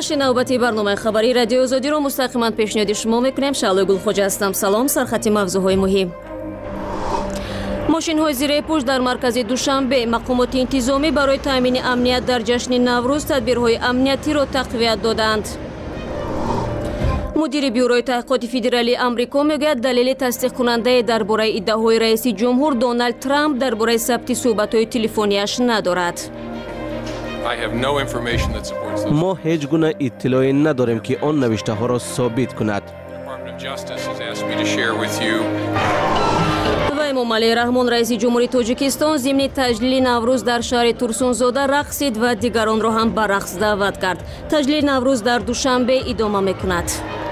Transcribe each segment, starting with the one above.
نشر نوبتی برنامه خبری رادیو آزادی رو مستقیما پیشنهاد شما میکنیم. شعله گلخوجه هستم. سلام. سرخط موضوعهای مهم. ماشین‌های زیر پوش در مرکز دوشنبه. مقامات انتظامی برای تامین امنیت در جشن نوروز تدبیرهای امنیتی را تقویت دادند. مدیر بیوروی تحقیقات فدرالی آمریکا میگوید دلیل تصدیق کننده درباره ادعاهای رئیس جمهور دونالد ترامپ درباره ثبت صحبت‌های تلفنیش ندارد. ما هیچ گونه اطلاعی نداریم که آن نوشته ها را ثابت کند. و امامعلی رحمان رئیس جمهوری تاجیکستان ضمن تجلیل نوروز در شهر تورسونزاده رقصید و دیگران را هم به رقص دعوت کرد. تجلیل نوروز در دوشنبه ادامه میکند.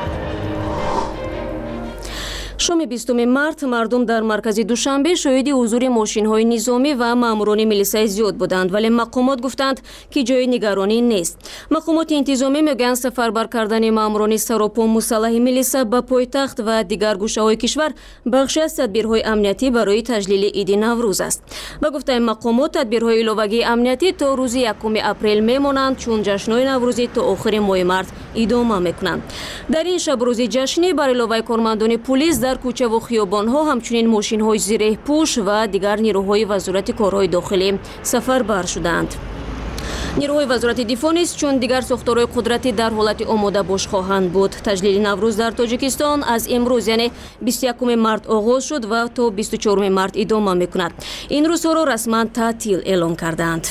شام 20 مارت مردم در مرکز دوشنبه شاهد حضور ماشین‌های نظامی و ماموران میلیسای زیاد بودند، ولی مقامات گفتند که جای نگرانی نیست. مقامات انتظامی میگویند سفربر کردن ماموران سراپا مسلح میلیسا به پایتخت و دیگر گوشه‌های کشور بخشی از تدبیرهای امنیتی برای تجلیل عید نوروز است. به گفته مقامات تدبیرهای علاوه‌ای امنیتی تا روز 1 اپریل میمانند، چون جشن‌های نوروزی تا آخر ماه مارت ادامه میکنند. در این شب روز جشنی بر علاوه کارمندان پلیس در کوچه و خیابان‌ها همچنین ماشین‌های زیر پوش و دیگر نیروهای وزارت کارهای داخلی سفربر شدند. نیروهای وزارت دفاع نیز چون دیگر ساختارهای قدرتی در حالت آماده باش خواهند بود. تجلیل نوروز در تاجیکستان از امروز یعنی 21 مارت آغاز شد و تا 24 مارت ادامه می‌کند. این روزها را رسما تعطیل اعلام کردند.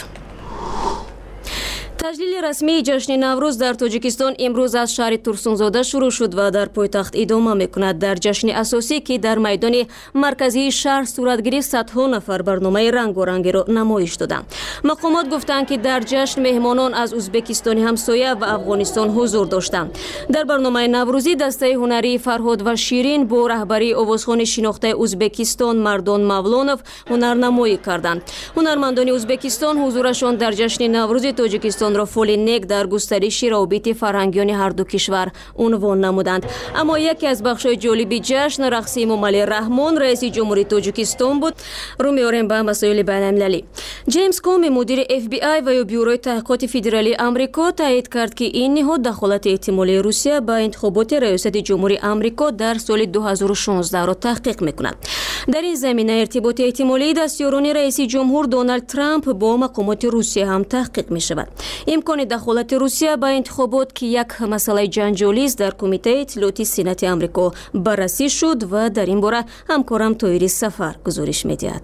تجلیل رسمی جشن نوروز در تاجیکستان امروز از شهر تورسونزاده شروع شد و در پایتخت ادامه میکند. در جشن اساسی که در میدان مرکزی شهر صورت گرفت، صدها نفر برنامه رنگارنگی را نمایش دادند. مقامات گفتند که در جشن مهمانان از ازبکستان همسایه و افغانستان حضور داشتند. در برنامه نوروزی دسته هنری فرهاد و شیرین با رهبری آوازخوان شناخته ازبکستان مردان مولانوف هنرنمایی کردند. هنرمندان ازبکستان حضورشان در جشن نوروز تاجیکستان را فول نیک در گسترش روابط فرهنگیان هر دو کشور عنوان نمودند. اما یکی از بخش‌های جالب جشن رقص امامعلی رحمان رئیس جمهوری تاجیکستان بود. رو می‌آوریم به مسائل بین‌المللی. جیمز کومی مدیر FBI و بیوروی تحقیقات فدرالی آمریکا تایید کرد که این نهاد دخالت احتمالی روسیه به انتخابات ریاست جمهوری آمریکا در سال 2016 را تحقیق می‌کند. در این زمینه ارتباط احتمالی دستیاران رئیس جمهور دونالد ترامپ با مقامات روسیه هم تحقیق می‌شود. امکان دخالت روسیه به انتخابات که یک مسئله جنجالی است در کمیته اطلاعاتی سنت آمریکا بررسی شد و در این باره همکارم طاهری سفر گزارش می‌دهد.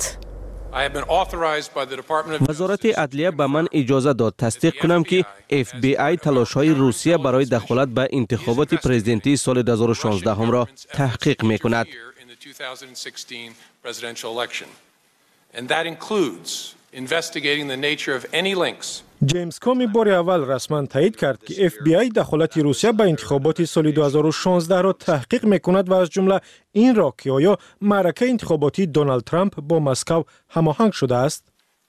وزارت عدلیه به من اجازه داد تصدیق کنم که FBI تلاش‌های روسیه برای دخالت به انتخابات پرزیدنتی سال 2016 هم را تحقیق می‌کند. جیمز کومی بار اول رسما تایید کرد که FBI دخالت روسیه به انتخابات سال 2016 را تحقیق می‌کند و از جمله این را که آیا معرکه انتخاباتی دونالد ترامپ با مسکو هماهنگ شده است.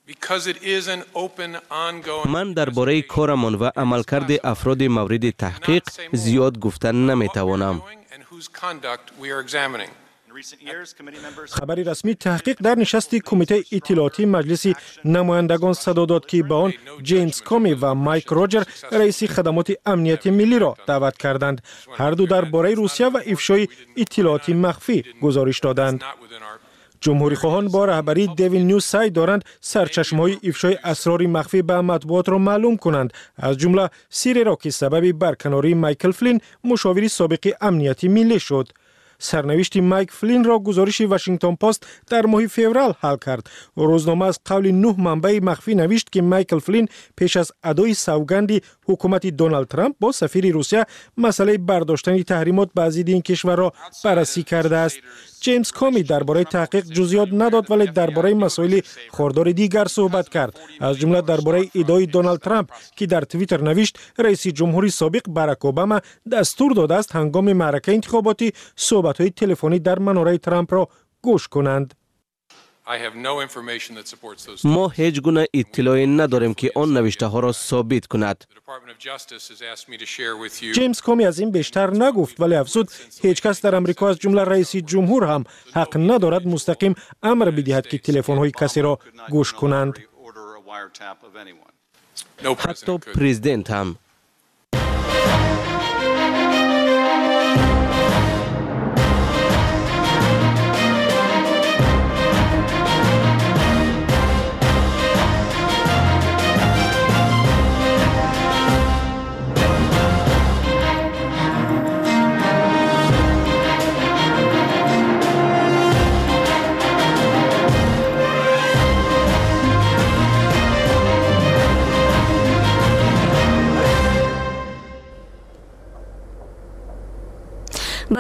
من درباره کارمان و عملکرد افراد مورد تحقیق زیاد گفتن نمی‌توانم. خبری رسمی تحقیق در نشست کمیته اطلاعاتی مجلس نمایندگان صدا داد که به آن جیمز کومی و مایک روجر رئیس خدمات امنیت ملی را دعوت کردند. هر دو درباره روسیه و افشای اطلاعاتی مخفی گزارش دادند. جمهوری خواهان با رهبری دیویل نیوز سعی دارند سرچشمه‌های افشای اسرار مخفی به مطبوعات را معلوم کنند، از جمله سری را که سبب برکناری مایکل فلین مشاور سابق امنیتی ملی شد. سرنوشت مایک فلین را گزارش واشنگتن پست در ماه فوریه حل کرد. روزنامه از قول 9 منبع مخفی نوشت که مایکل فلین پیش از ادای سوگند حکومت دونالد ترامپ با سفیر روسیه مسئله برداشتن تحریمات بر ضد این کشور را بررسی کرده است. جیمز کومی درباره تحقیق جزئیات نداد، ولی درباره مسائل خردار دیگر صحبت کرد، از جمله درباره ادعای دونالد ترامپ که در توییتر نوشت رئیس جمهوری سابق باراک اوباما دستور داده است هنگام معرکه انتخاباتی صحبت‌های تلفنی در مناره ترامپ را گوش کنند. ما هیچ گونه اطلاعی نداریم که آن نوشته ها را ثابت کند. جیمز کومی از این بیشتر نگفت، ولی افزود هیچ کس در امریکا از جمله رئیس جمهور هم حق ندارد مستقیم امر بدهد که تلفن های کسی را گوش کنند. حتی پرزیدنت هم.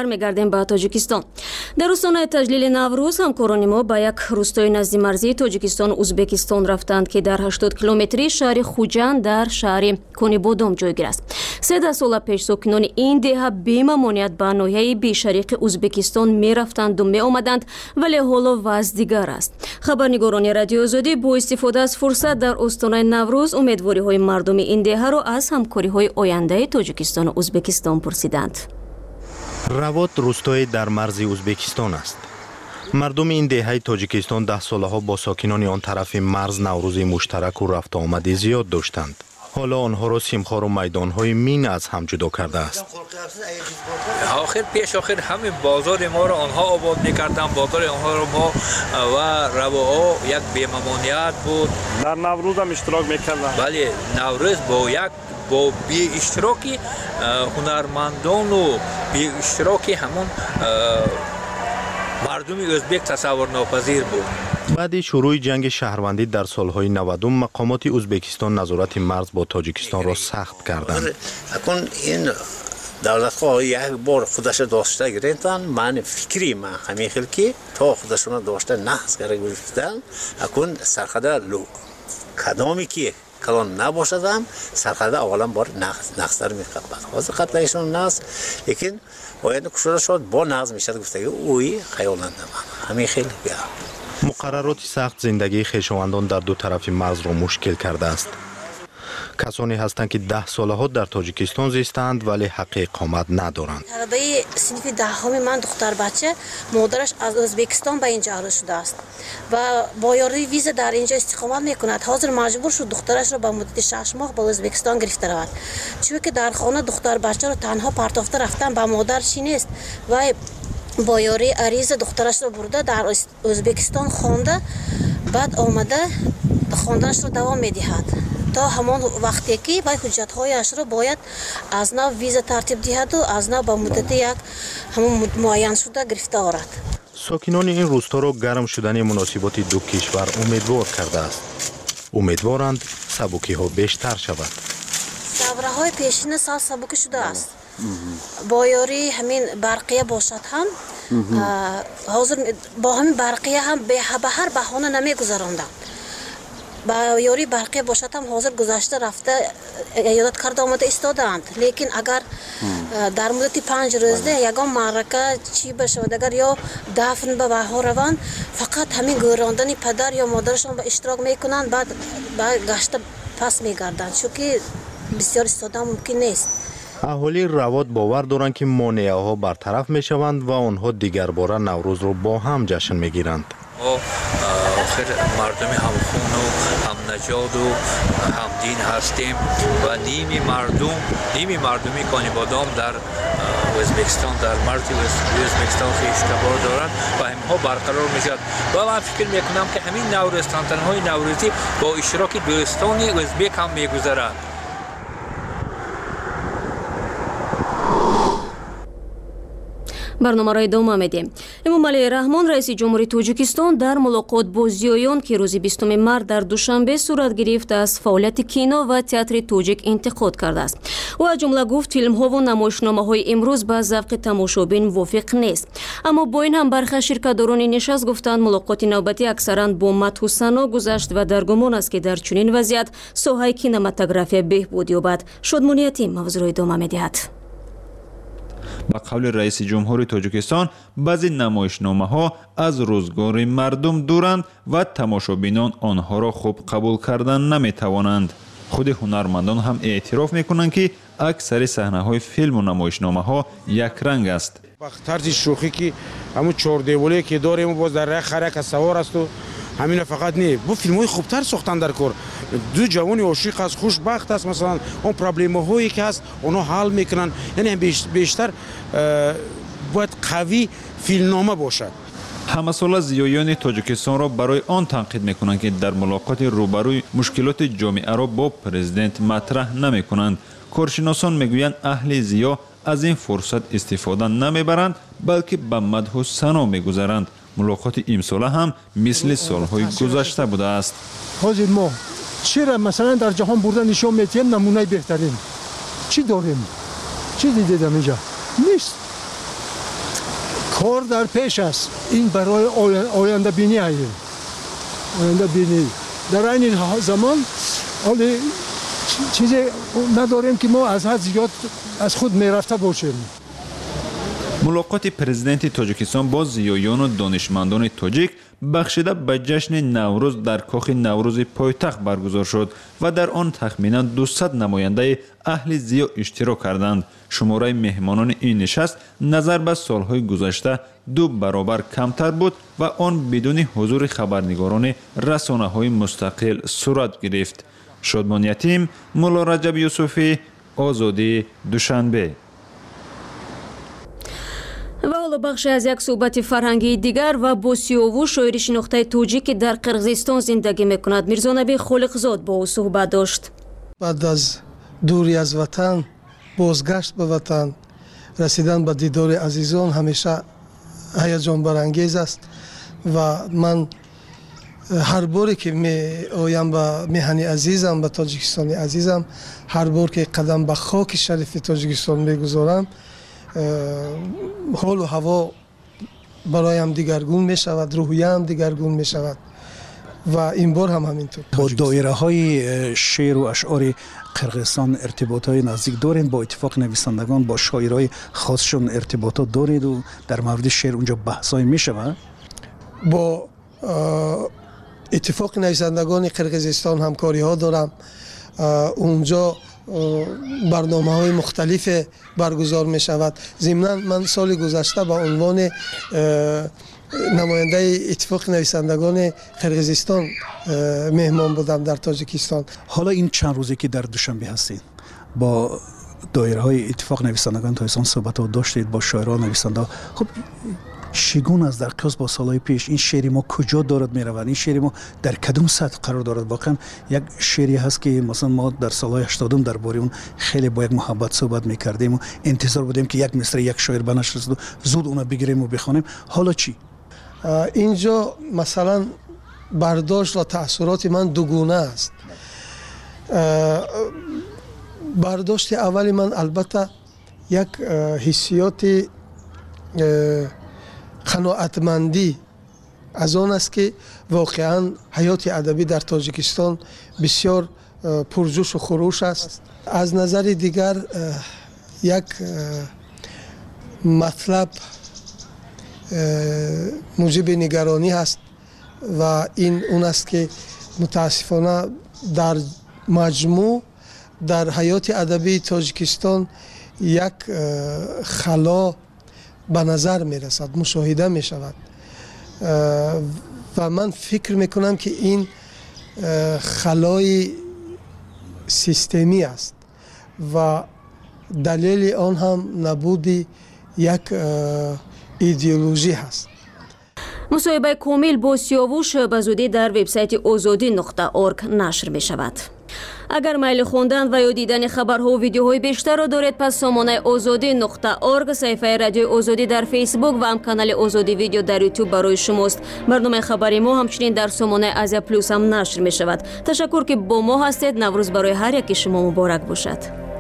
бармегардем ба тоҷикистон. дар рӯзонаи таҷлили наврӯз ҳамкорони мо ба як рӯстои назди марзии тоҷикистон узбекистон рафтанд ки дар 80 километри шаҳри хуҷанд дар шаҳри Конибодом ҷойгир аст. 13 сола пеш сокинони ин деҳа бемамоният ба ноҳияи бешариқи Узбекистон мерафтанду меомаданд, вале ҳоло вазъ дигар аст. хабарнигорони радиои Озодӣ бо истифода аз фурсат дар остонаи Наврӯз умедвориҳои мардуми ин деҳаро аз ҳамкориҳои ояндаи Тоҷикистону Узбекистон пурсиданд. Равот рӯстои дар марзи Узбекистон аст. мардуми ин деҳаи Тоҷикистон 10 солаҳо бо сокинони он тарафи марз наврӯзи муштараку рафтуомади зиёд доштанд. ҳоло онҳоро симхору майдонҳои мин аз ҳам ҷудо кардааст. آخر پیش آخر همین بازار ما را آنها آباد می‌کردن، بازار آنها را ما و رواها یک بی‌ممانعت بود. در نوروز هم اشتراک می‌کردن. بله، نوروز با بی اشتراکی هنرمندان و بی اشتراکی همون مردم ازبک تصور ناپذیر بود. بعد شروع جنگ شهروندی در سالهای 90 مقامات ازبکستان نظارت مرز با تاجیکستان را سخت کردند. اکنون این دولت‌ها یک بار خودش داشته گرفتن، من فکری من همین خیلی که تا خودشون داشته نقص گرفتن، اکن سرخده لو کدامی که کلان نباشدم سرخده اولا بار نقص در می‌کرد. حاضر قطعیشون نقص، لیکن باید کشور شد با نقص میشد گفته اوی خیالنده من همین خیلی بیا. مقررات سخت زندگی خویشاوندان در دو طرف مرز را مشکل کرده است. کسانی هستند که 10 سالها در تاجیکستان زیستند ولی حق اقامت ندارند. طلبه صنف دهم من دختر بچه مادرش از ازبکستان به اینجا آورده شده است و با یاری ویزا در اینجا استقامت میکند. حاضر مجبور شد دخترش را به مدت 6 ماه به ازبکستان گرفته رود، چون که در خانه دختر بچه را تنها پرتافته رفتن به مادرش نیست و با یاری عریض دخترش را برده در ازبکستان خوانده، بعد آمده خواندنش را دوام میدهد تا همان وقتی که وی حجت‌هایش را باید از نو ویزا ترتیب دهد و از نو به مدت یک همون معین شده گرفته آورد. ساکنان این روستا را گرم شدن مناسبات دو کشور امیدوار کرده است. امیدوارند سبکی ها بیشتر شود. دوره‌های پیشین سال سبک شده است. با یاری همین برقیه باشد هم حاضر با همین برقیه هم به هر بهانه نمیگذراندند. با یاری برقیه باشد هم حاضر گذشته رفته ایادت کرده آمده ایستادند، لیکن اگر در مدت 5 روزه یگان معرکه چی بشود، اگر یا دفن به بها روند، فقط همین گراندن پدر یا مادرشان به اشتراک میکنند، بعد گشت پس میگردند، چون که بسیار ایستادن ممکن نیست. اهالی روات باور دارند که مانعه ها برطرف می شوند و آنها دیگر باره نوروز رو با هم جشن می گیرند. آخر مردم همخون و هم نژاد و هم دین هستیم و نیمی مردمی کانیبادام در ازبکستان در مرز ازبکستان خویشتبار دارند و همها برقرار میشد و من فکر میکنم که همین نوروز تنهای نوروزی با اشتراک دوستانی ازبک هم میگذرد. барномаро идома медиҳем. Эмомалии Раҳмон, раиси ҷумҳури Тоҷикистон, дар мулоқот бо зиёён ки рӯзи 20 март дар душанбе сурат гирифт, аз фаъолияти кино ва театри тоҷик интиқод кардааст. ӯ аз ҷумла гуфт филмҳову намоишномаҳои имрӯз ба завқи тамошобин мувофиқ нест. аммо бо ин ҳам бархи аз ширкатдорони нишаст гуфтанд мулоқоти навбатӣ аксаран бо мадҳу сано гузашт ва дар гумон аст ки дар чунин вазъият соҳаи кинематография беҳбуд ёбад. Шодмониятӣ мавзӯро идома медиҳад. ба қавли раиси ҷумҳури Тоҷикистон, баъзе намоишномаҳо аз рӯзгори мардум дуранд ва тамошобинон онҳоро хуб қабул кардан наметавонанд. худи ҳунармандон ҳам эътироф мекунанд ки аксари саҳнаҳои филму намоишномаҳо якранг аст. тарзи шӯхӣ ки ҳамун чордеволие ки дорем боз дар харака савор асту ҳамина фақат не бу филмҳои хубтар сохтан дар кор. ду ҷавони ошиқ аст, хушбахт аст, масалан он проблемаҳое ки ҳаст онҳо ҳал мекунанд. яъне бештар бояд қавӣ филмнома бошад. ҳамасола зиёёни Тоҷикистонро барои он танқид мекунанд ки дар мулоқоти рӯбарӯи мушкилоти ҷомеаро бо президент матраҳ намекунанд. коршиносон мегӯянд аҳли зиё аз ин фурсат истифода намебаранд, балки ба мадҳу сано мегузаранд. мулоқоти имсола ҳам мисли солҳои гузашта будааст. ҳозир мо чира масалан дар ҷаҳон бурда нишон медиҳем намунаи беҳтарин чӣ дорем? чӣ дидем инҷа? нест. کار در پیش است. این برای آینده بینی است. آینده بینی. در این زمان حالی چیزی نداریم که ما از حد زیاد از خود میرفته باشیم. ملاقات پرزیدنت تاجیکستان با زیایان و دانشمندان تاجیک بخشیده به جشن نوروز در کاخ نوروز پایتخت برگزار شد و در آن تخمینا 200 نماینده اهل زیا اشتراک کردند. شماره مهمانان این نشست نظر به سالهای گذشته 2 برابر کمتر بود و آن بدون حضور خبرنگاران رسانه‌های مستقل صورت گرفت. شادمان یتیم، مولا رجب یوسفی، آزادی، دوشنبه. و حالا بخشی از یک صحبت فرهنگی دیگر و با سیاوو شاعر شناخته توجیک که در قرقیزستان زندگی میکند میرزا نبی خالقزاد با او صحبت داشت. بعد از دوری از وطن بازگشت به وطن رسیدن به دیدار عزیزان همیشه هیجان برانگیز است و من هر باری که می آیم به میهن عزیزم به تاجیکستان عزیزم هر بار که قدم به خاک شریف تاجیکستان میگذارم حال و هوا برایم دیگرگون می شود، روحیم دیگرگون می شود و این بار هم همینطور. با دایره های شعر و اشعار قرقیزستان ارتباط های نزدیک دارین؟ با اتفاق نویسندگان با شاعرای خاصشون ارتباطات دارید و در مورد شعر اونجا بحث های می شود؟ با اتفاق نویسندگان قرقیزستان همکاری ها دارم. اونجا برنامه های مختلف برگزار می شود. ضمناً من سال گذشته با عنوان نماینده اتفاق نویسندگان قرقیزستان مهمان بودم در تاجیکستان. حالا این چند روزی که در دوشنبه هستید با دایره های اتفاق نویسندگان تاجیکستان صحبت ها داشتید با شاعران نویسنده. خب شگون است در قیاس با سالهای پیش این شعر ما کجا دارد می رود؟ این شعر ما در کدوم سطح قرار دارد؟ واقعا یک شعری هست که مثلا ما در سالهای 80 درباره اون خیلی با یک محبت صحبت می کردیم و انتظار بودیم که یک مصرع یک شاعر بنش رسید و زود اون بگیریم و بخوانیم. حالا چی؟ اینجا مثلا برداشت و تأثیرات من دوگونه است. برداشت اولی من البته یک حسیات قناعتمندی از آن است که واقعا حیات ادبی در تاجیکستان بسیار پرجوش و خروش است. از نظر دیگر یک مطلب موجب نگرانی است و این اون است که متاسفانه در مجموع در حیات ادبی تاجیکستان یک خلا به نظر می رسد، مشاهده می شود و من فکر می کنم که این خلای سیستمی است و دلیل آن هم نبودی یک ایدئولوژی هست. مصاحبه کامل با سیاووش به زودی در وبسایت azadi.org نشر می شود. اگر میل خوندن و یا دیدن خبرها و ویدیوهای بیشتر را دارید پس سامانه azadi.org صفحه رادیو آزادی در فیسبوک و هم کانال آزادی ویدیو در یوتیوب برای شماست. برنامه خبری ما همچنین در سامانه آزیا پلوس هم نشر می شود. تشکر که با ما هستید. نوروز برای هر یک شما مبارک باشد.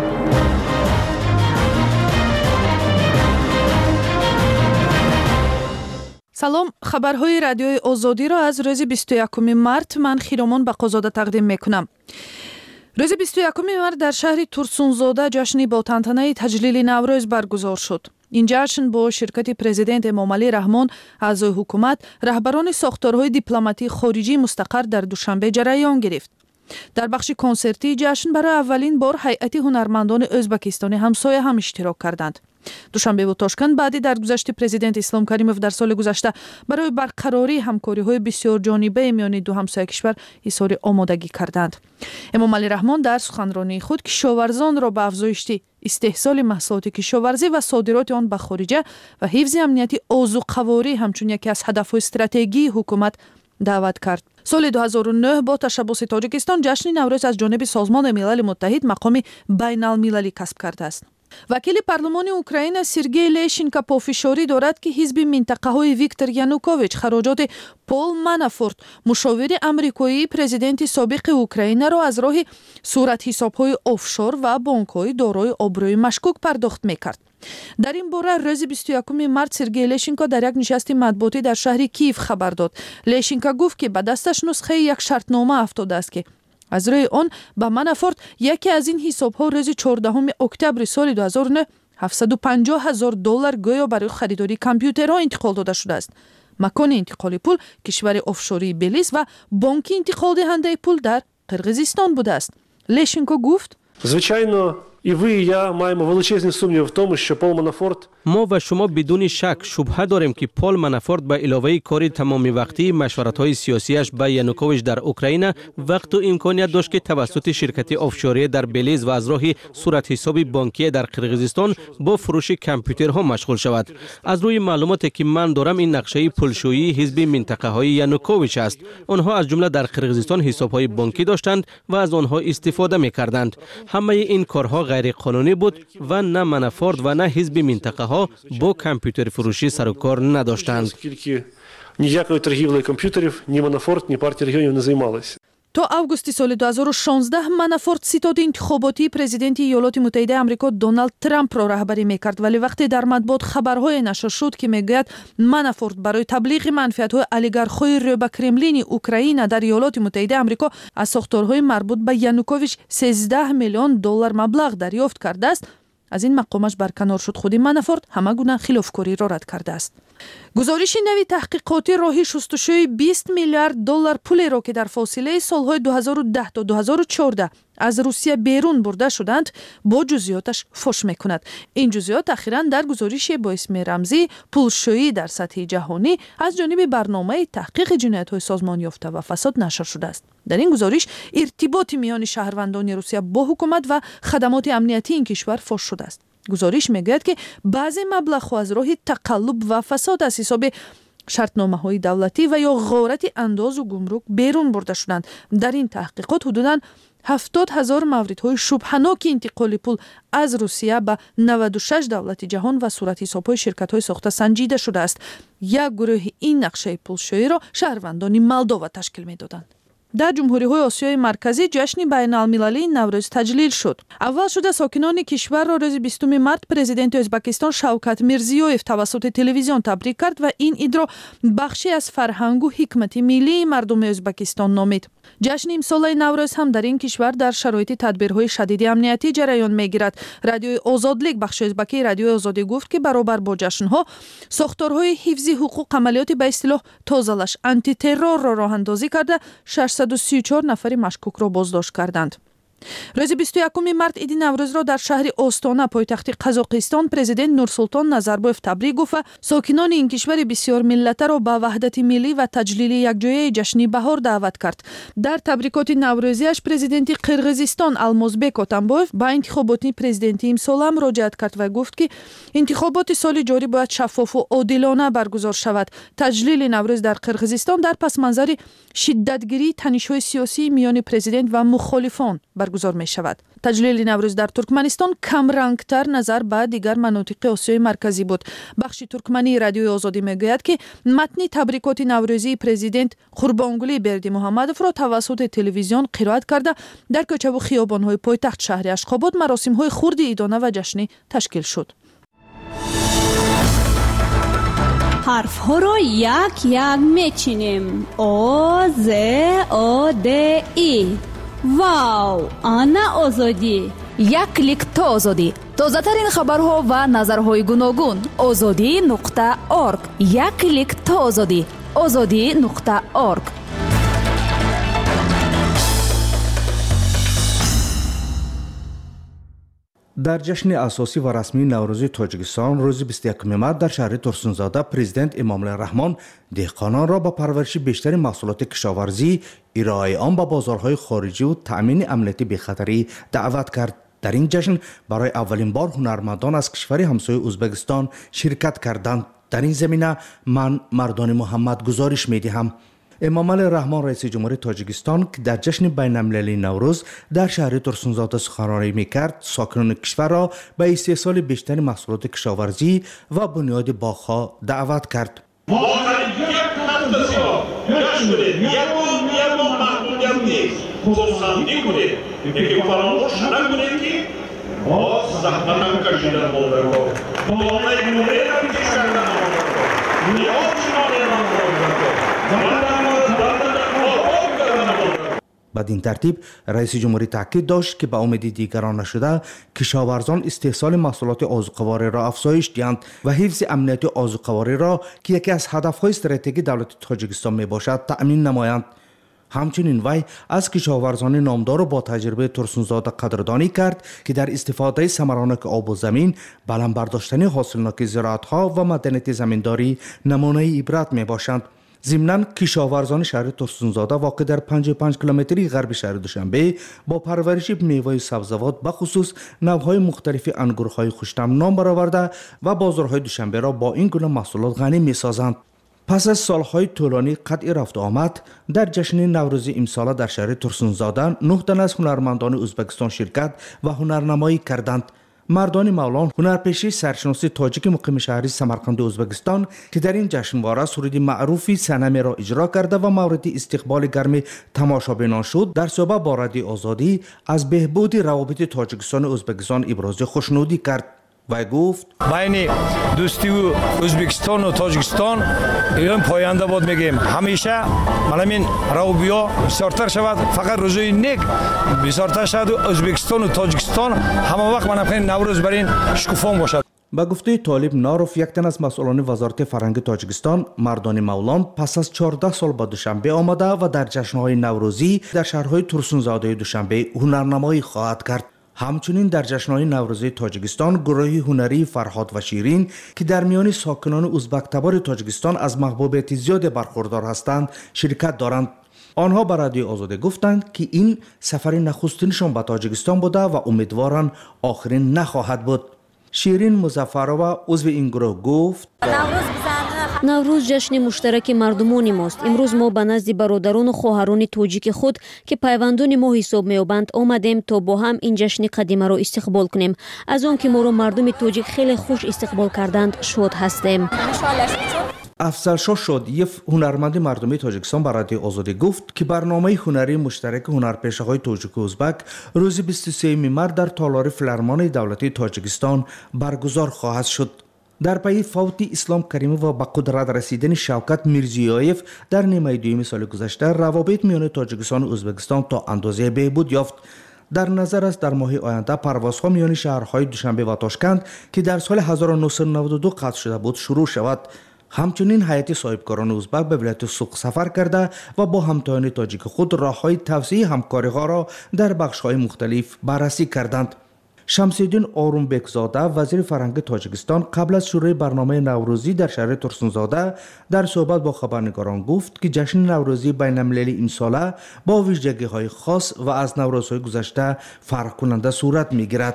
салом, хабарҳои радиои озодиро аз рӯзи 21 март ман хиромон бақозода тақдим мекунам. рӯзи 21 март дар шаҳри турсунзода ҷашни бо тантанаи таҷлили наврӯз баргузор шуд. ин ҷашн бо ширкати президент эмомалӣ раҳмон, аъзои ҳукумат, раҳбарони сохторҳои дипломатии хориҷии мустақар дар душанбе ҷараён гирифт. дар бахши консертии ҷашн барои аввалин бор ҳайати ҳунармандони ӯзбекистони ҳамсоя ҳам иштирок карданд. душанбеву тошкент баъди даргузашти президенти ислом каримов дар соли гузашта барои барқарории ҳамкориҳои бисёрҷонибаи миёни ду ҳамсояи кишвар изҳори омодагӣ карданд. эмомалӣ раҳмон дар суханронии худ кишоварзонро ба афзоишти истеҳсоли маҳсулоти кишоварзӣ ва содироти он ба хориҷа ва ҳифзи амнияти озуқаворӣ ҳамчун яке аз ҳадафҳои стратегии ҳукумат даъват кард. соли 2009 бо ташаббуси тоҷикистон ҷашни наврӯз аз ҷониби созмони милали муттаҳид мақоми байналмилалӣ касб кардааст. вакили парлумони Украина Сергей Лещенко пофишорӣ дорад, ки ҳизби минтақаҳои Виктор Янукович хароҷоти Пол Манафорт, мушовири амрикоии президенти собиқи Украинаро аз роҳи суратҳисобҳои офшор ва бонкҳои дорои обрӯи машкук пардохт мекард. дар ин бора рӯзи 21 март Сергей Лещенко дар як нишасти матбуотӣ дар шаҳри Киев хабар дод. Лещенко гуфт ки ба дасташ нусхаи як шартнома афтодааст ки аз рӯи он ба Манафорт яке аз ин ҳисобҳо рӯзи 14 октябри соли 2009 $750,000 гӯё барои харидори компютерҳо интиқол дода шудааст. макони интиқоли пул кишвари офшории Белиз ва бонки интиқолдиҳандаи пул дар Қирғизистон будааст. Лещенко гуфт: Звичайно, і ви, і я маємо величезні сумніви в тому, що Пол Манафорт мо ва шумо бидуни шак шубҳа дорем ки Пол Манафорт ба иловаи кори тамомивақтии машваратҳои сиёсияш ба Янукович дар Украина вақту имконият дошт ки тавассути ширкати офшорие дар Белиз ва аз роҳи суратҳисоби бонкие дар Қирғизистон бо фурӯши компютерҳо машғул шавад. Аз рӯи маълумоте ки ман дорам, ин нақшаи пулшӯии ҳизби минтақаҳои Янукович аст. онҳо аз ҷумла дар Қирғизистон ҳисобҳои бонкӣ доштанд ва аз онҳо истифода мекарданд. ҳамаи ин корҳо ғайриқонунӣ буд ва на Манафорт ва на ҳизби минтақаҳо бо компютери фурӯшӣ сару кор надоштанд. Оскільки ніякою торгівлею комп'ютерів ні Манафорт, ні партія регіонів не займалися. то августи соли 2016 Манафорт ситоди интихоботии президенти Иёлоти Муттаҳидаи Амрико Доналд Трампро раҳбарӣ мекард, вале вақте дар матбуот хабарҳое нашр шуд ки мегӯяд Манафорт барои таблиғи манфиатҳои олигархҳои рӯба Кремлини Украина дар Иёлоти Муттаҳидаи Амрико аз сохторҳои марбут ба Янукович $13 миллион маблағ дарёфт кардааст, аз ин мақомаш барканор шуд. Худи Манафорт ҳама гуна хилофкориро рад кардааст. гузориши нави таҳқиқотӣ роҳи шустушӯи $20 миллиард пулеро ки дар фосилаи солҳои 2010 то 2014 аз Русия берун бурда шуданд, бо ҷузъиёташ фош мекунад. ин ҷузъиёт ахиран дар гузориши бо исми рамзӣ пулшӯӣ дар сатҳи ҷаҳонӣ аз ҷониби барномаи таҳқиқи ҷиноятҳои созмонёфта ва фасод нашр шудааст. дар ин гузориш иртиботи миёни шаҳрвандони Русия бо ҳукумат ва хадамоти амниятии ин кишвар фош шудааст. гузориш мегӯяд ки баъзе маблағҳо аз роҳи тақаллуб ва фасод аз ҳисоби шартномаҳои давлатӣ ва ё ғорати андозу гумрук берун бурда шуданд. дар ин таҳқиқот ҳудудан 70,000 мавридҳои шубҳаноки интиқоли пул аз Русия ба 96 давлати ҷаҳон ва суратҳисобҳои ширкатҳои сохта санҷида шудааст. як гурӯҳи ин нақшаи пулшӯиро шаҳрвандони Молдова ташкил медоданд. дар ҷумҳуриҳои Осиёи марказӣ ҷашни байналмилалии Наврӯз таҷлил шуд. аввал шуда сокинони кишварро рӯзи 20 март президенти Ӯзбекистон Шавкат Мирзиёев тавассути телевизион табрик кард ва ин идро бахше аз фарҳангу ҳикмати миллии мардуми Ӯзбекистон номид. ҷашни имсолаи Наврӯз ҳам дар ин кишвар дар шароити тадбирҳои шадиди амниятӣ ҷараён мегирад. радиои Озодлик бахши ӯзбакии радиои Озодӣ гуфт ки баробар бо ҷашнҳо сохторҳои ҳифзи ҳуқуқ амалиёти ба истилоҳ тозалаш антитеррорро роҳандозӣ карда 634 нафари машкукро боздошт карданд. рӯзи 21 март иди Наврӯзро дар шаҳри Остона пойтахти Қазоқистон президент Нурсултон Назарбоев табрик гуфт ва сокинони ин кишвари бисёр миллатаро ба ваҳдати миллӣ ва таҷлили якҷояи ҷашни баҳор даъват кард. дар табрикоти наврӯзиаш президенти Қирғизистон Алмозбек Отамбоев ба интихоботи президентии имсола муроҷиат кард ва гуфт ки интихоботи соли ҷорӣ бояд шаффофу одилона баргузор шавад. таҷлили Наврӯз дар Қирғизистон дар пасманзари шиддатгирии танишҳои сиёсии миёни президент ва мухолифон баргузор мешавад. таҷлили Наврӯз дар Туркманистон камрангтар назар ба дигар манотиқи Осиёи марказӣ буд. бахши туркмании радиои Озодӣ мегӯяд ки матни табрикоти наврӯзии президент Қурбонгулӣ Бердимуҳаммадовро тавассути телевизион қироат карда дар кӯчаву хиёбонҳои пойтахт шаҳри Ашхобод маросимҳои хурди идона ва ҷашнӣ ташкил шуд. ҳарфҳоро як мечинем. О, З, О, Д, И. вау, ана озодӣ. як клик то озодӣ. тозатарин хабарҳо ва назарҳои гуногун. озодӣ.орг. як клик то озодӣ. озодӣ.орг. дар ҷашни асосӣ ва расмии наврӯзи тоҷикистон рӯзи 21 март дар шаҳри Турсунзода президент Эмомалӣ Раҳмон деҳқононро ба парвариши бештари маҳсулоти кишоварзӣ, ироаи он ба бозорҳои хориҷиву таъмини амнияти бехатарӣ даъват кард. дар ин ҷашн барои аввалин бор ҳунармандон аз кишвари ҳамсояи Ӯзбекистон ширкат карданд. дар ин замина ман Мардони Муҳаммад гузориш медиҳам. эмомалӣ раҳмон раиси ҷумҳурии тоҷикистон ки дар ҷашни байналмилалии наврӯз дар шаҳри Турсунзода суханронӣ мекард, сокинони кишварро ба истеҳсоли бештари маҳсулоти кишоварзӣ ва бунёди боғҳо даъват кард. باز زحمتم کشیدن بودرگاه دوامه گونه نمیشه کردن نیاز شمانه بدین ترتیب رئیس جمهوری تاکید داشت که به امید دیگران نشده کشاورزان استحصال محصولات آذوقه‌واری را افزایش دهند و حفظ امنیت آذوقه‌واری را که یکی از هدف‌های استراتژیک دولت تاجیکستان میباشد تأمین نمایند. همچنین وی از کشاورزان نامدار و با تجربه ترسونزاده قدردانی کرد که در استفاده ثمرانک آب و زمین، بلند برداشتن حاصلناک زراعت‌ها و مدنیت زمینداری نمونه عبرت میباشند. ضمناً کشاورزان شهر ترسونزاده واقع در 55 کیلومتری غرب شهر دوشنبه با پرورش میوه و سبزیجات به خصوص نوع‌های مختلف انگورهای خوش‌طعم نام برآورده و بازارهای دوشنبه را با این گونه محصولات غنی می‌سازند. پس از سالهای طولانی قطع رفت و آمد در جشن نوروزی امسال در شهر ترسونزاده 9 تن از هنرمندان ازبکستان شرکت و هنرنمایی کردند. مردان مولان هنرپیشه سرشناس تاجیک مقیم شهر سمرقند ازبکستان که در این جشنواره سرود معروفی سنمی را اجرا کرده و مورد استقبال گرم تماشابینان شد، در صحبت با رادیو آزادی از بهبود روابط تاجیکستان و ازبکستان ابراز خوشنودی کرد. و گفت بین دوستی و ازبکستان و تاجیکستان این پاینده بود میگیم همیشه ملامین روابط بسیارتر شود، فقط روزای نیک بسیارتر شود و ازبکستان و تاجیکستان همه وقت من خیلی نوروز برین شکوفان باشد. با گفته طالب ناروف یک تن از مسئولان وزارت فرهنگ تاجیکستان مردان مولان پس از 14 سال به دوشنبه آمده و در جشن‌های نوروزی در شهرهای ترسونزاده دوشنبه هنرنمایی خواهد کرد. همچنین در جشن‌های نوروزی تاجیکستان گروه هنری فرهاد و شیرین که در میان ساکنان ازبک تبار تاجیکستان از محبوبیت زیاد برخوردار هستند شرکت دارند. آنها به رادیو آزادی گفتند که این سفر نخستینشان به تاجیکستان بوده و امیدوارند آخرین نخواهد بود. شیرین مظفرова عضو این گروه گفت наврӯз ҷашни муштараки мардумони мост. имрӯз мо ба назди бародарону хоҳарони тоҷики худ ки пайвандони мо ҳисоб меёбанд омадем то бо ҳам ин ҷашни қадимаро истиқбол кунем. аз он ки моро мардуми тоҷик хеле хуш истиқбол карданд шод ҳастем. افضلشاه شادیف هنرمند مردمی تاجیکستان به رادیو آزادی گفت که برنامه هنری مشترک هنرپیشه‌های تاجیک و ازبک روز 23 مارس در تالار فیلارمونی دولتی تاجیکستان برگزار خواهد شد. در پی فوت اسلام کریمی و به قدرت رسیدن شوکت میرزیویف در نیمه دوم سال گذشته روابط میان تاجیکستان و ازبکستان تا اندازه بهبود یافت. در نظر است در ماه آینده پروازها میان شهرهای دوشنبه و تاشکند که در سال 1992 قطع شده بود شروع شود. همچنین هیئت صاحبکاران ازبک به ولایت سوق سفر کرده و با همتایان تاجیک خود راههای توسعه همکاری‌ها را در بخش‌های مختلف بررسی کردند. شمس‌الدین آرومبکزاده وزیر فرهنگ تاجیکستان قبل از شروع برنامه نوروزی در شهر ترسونزاده در صحبت با خبرنگاران گفت که جشن نوروزی بین‌المللی امساله با ویژگی‌های خاص و از نوروزهای گذشته فرق کننده صورت می‌گیرد.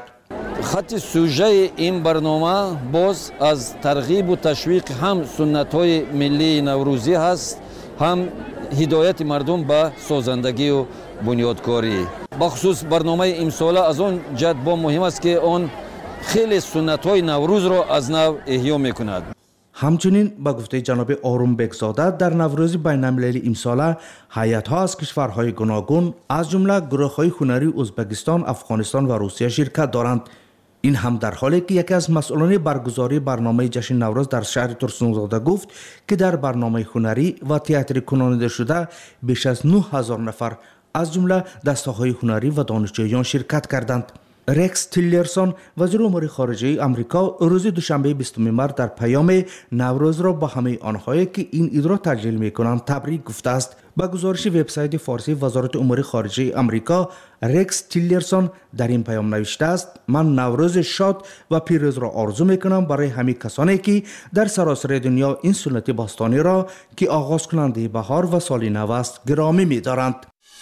خط سوژه این برنامه باز از ترغیب و تشویق هم سنت‌های ملی نوروزی هست، هم هدایت مردم به سازندگی و بنیادکاری. بخصوص برنامه امساله از آن جهت با مهم است که آن خیلی سنت‌های نوروز را از نو احیا می‌کند. همچنین با گفته جناب آرومبکزاده در نوروز بین‌المللی امساله هیئت‌ها از کشورهای گوناگون از جمله گروه‌های هنری ازبکستان، افغانستان و روسیه شرکت دارند. این هم در حالی که یکی از مسئولان برگزاری برنامه جشن نوروز در شهر ترسونزاده گفت که در برنامه هنری و تئاتری کنانیده شده بیش از 9000 نفر از جمله دسته‌های هنری و دانشجویان شرکت کردند. رکس تیلرسون وزیر امور خارجه آمریکا روز دوشنبه 20 مارس در پیام نوروز را با همه آنهایی که این عید را تجلیل می‌کنند تبریک گفته است. با گزارش وبسایت فارسی وزارت امور خارجه آمریکا، رکس تیلرسون در این پیام نوشته است: من نوروز شاد و پیروز را آرزو می‌کنم برای همه کسانی که در سراسر دنیا این سنت باستانی را که آغاز کننده بهار و سال نو است گرامی می‌دارند.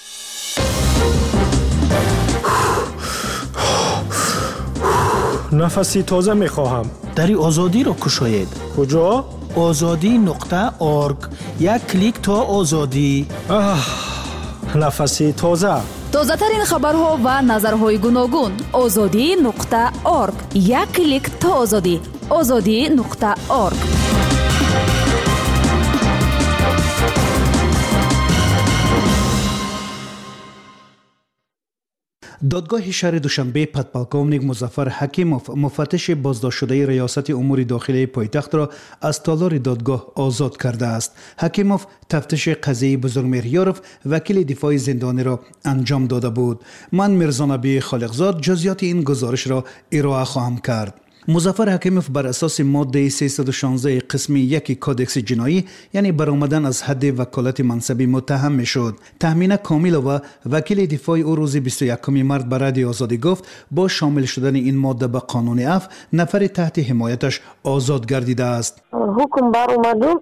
نفسی تازه میخواهم. دری آزادی را کشاید. کجا؟ azadi.org. یک کلیک تا آزادی. نفسی تازه. تازه ترین خبرها و نظرهای گوناگون. azadi.org. یک کلیک تا آزادی. azadi.org. دادگاه شهر دوشنبه پدپالکوونیک مظفر حکیموف مفتش بازداشت شده ریاست امور داخلی پایتخت را از تالار دادگاه آزاد کرده است. حکیموف تفتیش قضیه بزرگمیریاروف وکیل دفاع زندانی را انجام داده بود. من میرزانبی خالقزاد جزئیات این گزارش را ارائه خواهم کرد. مظفر حکیموف بر اساس ماده 316 قسم 1 کودکس جنایی یعنی برآمدن از حد وکالت منصبی متهم میشد. تهمین کامل و وکیل دفاع او روز 21 مارس به رادیو آزادی گفت با شامل شدن این ماده به قانون عفو نفر تحت حمایتش آزاد گردیده است. حکم بر اومد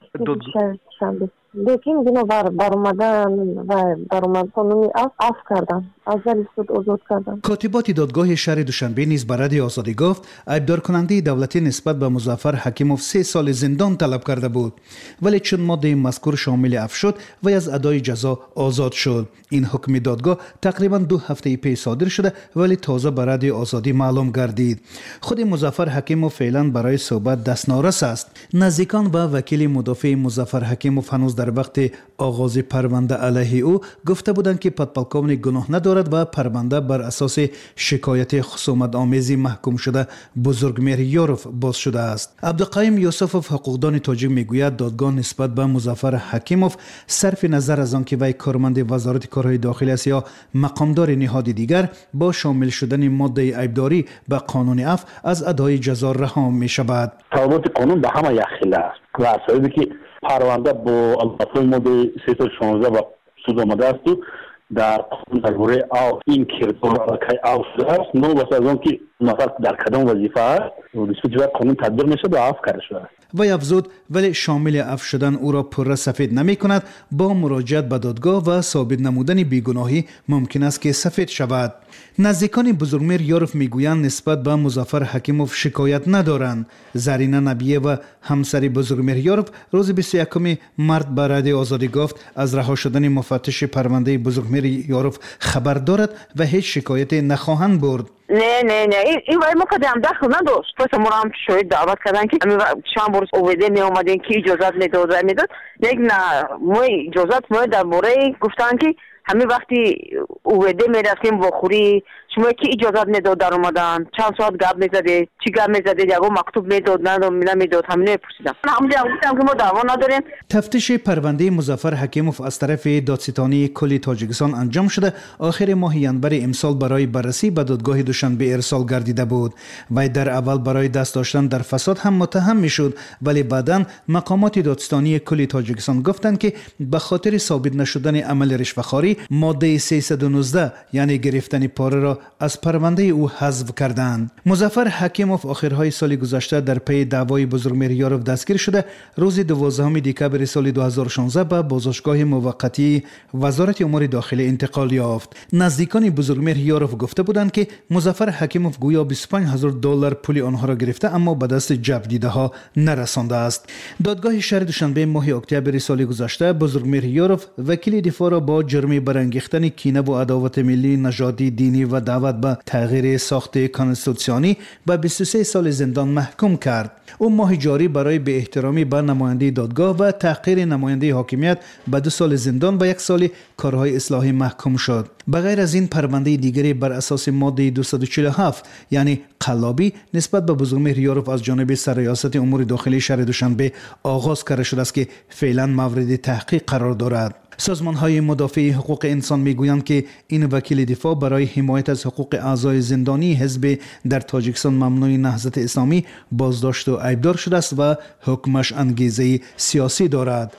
لیکن دینا بر اومدن و بر اومد قانونی عفو کردن از سود آزاد کردن. کاتبات دادگاه شهر دوشنبه نیز به رادیو آزادی گفت ایبدار کننده دولتی نسبت به مظفر حکیموف 3 سال زندان طلب کرده بود ولی چون ماده مذکور شامل عفو شد و از ادای جزا آزاد شد. این حکم دادگاه تقریبا 2 هفته پیش صادر شده ولی تازه به رادیو آزادی معلوم گردید. خود مظفر حکیموف فعلا برای صحبت دستنارس است. نزدیکان و وکیل مدافع مظفر حکیموف هنوز در وقت آغاز پرونده علیه او گفته بودند که پدپالکوونیک گناه ندارد و پرونده بر اساس شکایت خصومت آمیزی محکوم شده بزرگمیریاروف باز شده است. عبدالقیم یوسفوف حقوقدان تاجیک میگوید دادگاه نسبت به مظفر حکیموف صرف نظر از آنکه وی کارمند وزارت کارهای داخلی است یا مقامدار نهاد دیگر با شامل شدن ماده ایبداری به قانون عفو از ادای جزا رها می شود. تفاوت قانون به همه یک خیلی است و اساساً که پرونده با البته ماده 316 و سود آمده است و در قانون درباره این کردار که عفو شده است نو بس از آن که مثلا در کدام وظیفه است نسبت به قانون تدبیر میشه و عفو کرده شده است. وی افزود ولی شامل عفو شدن او را پره سفید نمی کند. با مراجعت به دادگاه و ثابت نمودن بیگناهی ممکن است که سفید شود. نزدیکان بزرگمیریاروف میگویند نسبت به مظفر حکیموف شکایت ندارند. زرینه نبیه و همسر بزرگمیریاروف روز 21 مارس به رادیو آزادی گفت از رها شدن مفتش پرونده بزرگمیریاروف خبر دارد و هیچ شکایت نخواهند برد. نه این وای ما کدام داخل نداشت. پس ما هم شاید دعوت کردن که شام برس اویده می اومدن که اجازت میداد لیکن ما اجازت ما در مورد گفتن که همین وقتی اویده میرفتیم بخوری شما که اجازت میداد در اومدن چند ساعت گپ میزده چی گپ میزده یگو مکتوب میداد نمیداد همین پرسیدم گفتم که ما دعوا نداریم. تفتیش پرونده مظفر حکیموف از طرف دادستانی کل تاجیکستان انجام شده آخر ماه ینور امسال برای بررسی به دادگاه دوشنبه ارسال گردیده بود. وی در اول برای دست داشتن در فساد هم متهم میشد ولی بعداً مقامات دادستانی کل تاجیکستان گفتند که به خاطر ثابت نشدن عمل رشوه‌خواری ماده 319 یعنی گرفتن پاره را از پرونده او حذف کردند. مظفر حکیموف آخرهای سال گذشته در پی دعوای بزرگمیریاروف دستگیر شده روز 12 دکبر سال 2016 به بازداشتگاه موقتی وزارت امور داخلی انتقال یافت. نزدیکان بزرگمیریاروف گفته بودند که مظفر حکیموف گویا $25,000 پول آنها را گرفته اما به دست جبدیده ها نرسانده است. دادگاه شهر دوشنبه ماه اکتبر سال گذشته بزرگمیریاروف وکیل دفاع را با جرم برانگیختن کینه و عداوت ملی نژادی دینی و دعوت به تغییر ساخت کانستیتوسیونی به 23 سال زندان محکوم کرد. او ماه جاری برای به احترامی به نماینده دادگاه و تحقیر نماینده حاکمیت به 2 سال زندان و 1 سال کارهای اصلاحی محکوم شد. بغیر از این پرونده دیگری بر اساس ماده 247 یعنی قلابی نسبت به بزرگمیریاروف از جانب سرریاست امور داخلی شهر دوشنبه آغاز کرده شده است که فعلا مورد تحقیق قرار دارد. سازمان‌های مدافع حقوق انسان می‌گویند که این وکیل دفاع برای حمایت از حقوق اعضای زندانی حزب در تاجیکستان ممنوع نهضت اسلامی بازداشت و ایبدار شده است و حکمش انگیزه سیاسی دارد.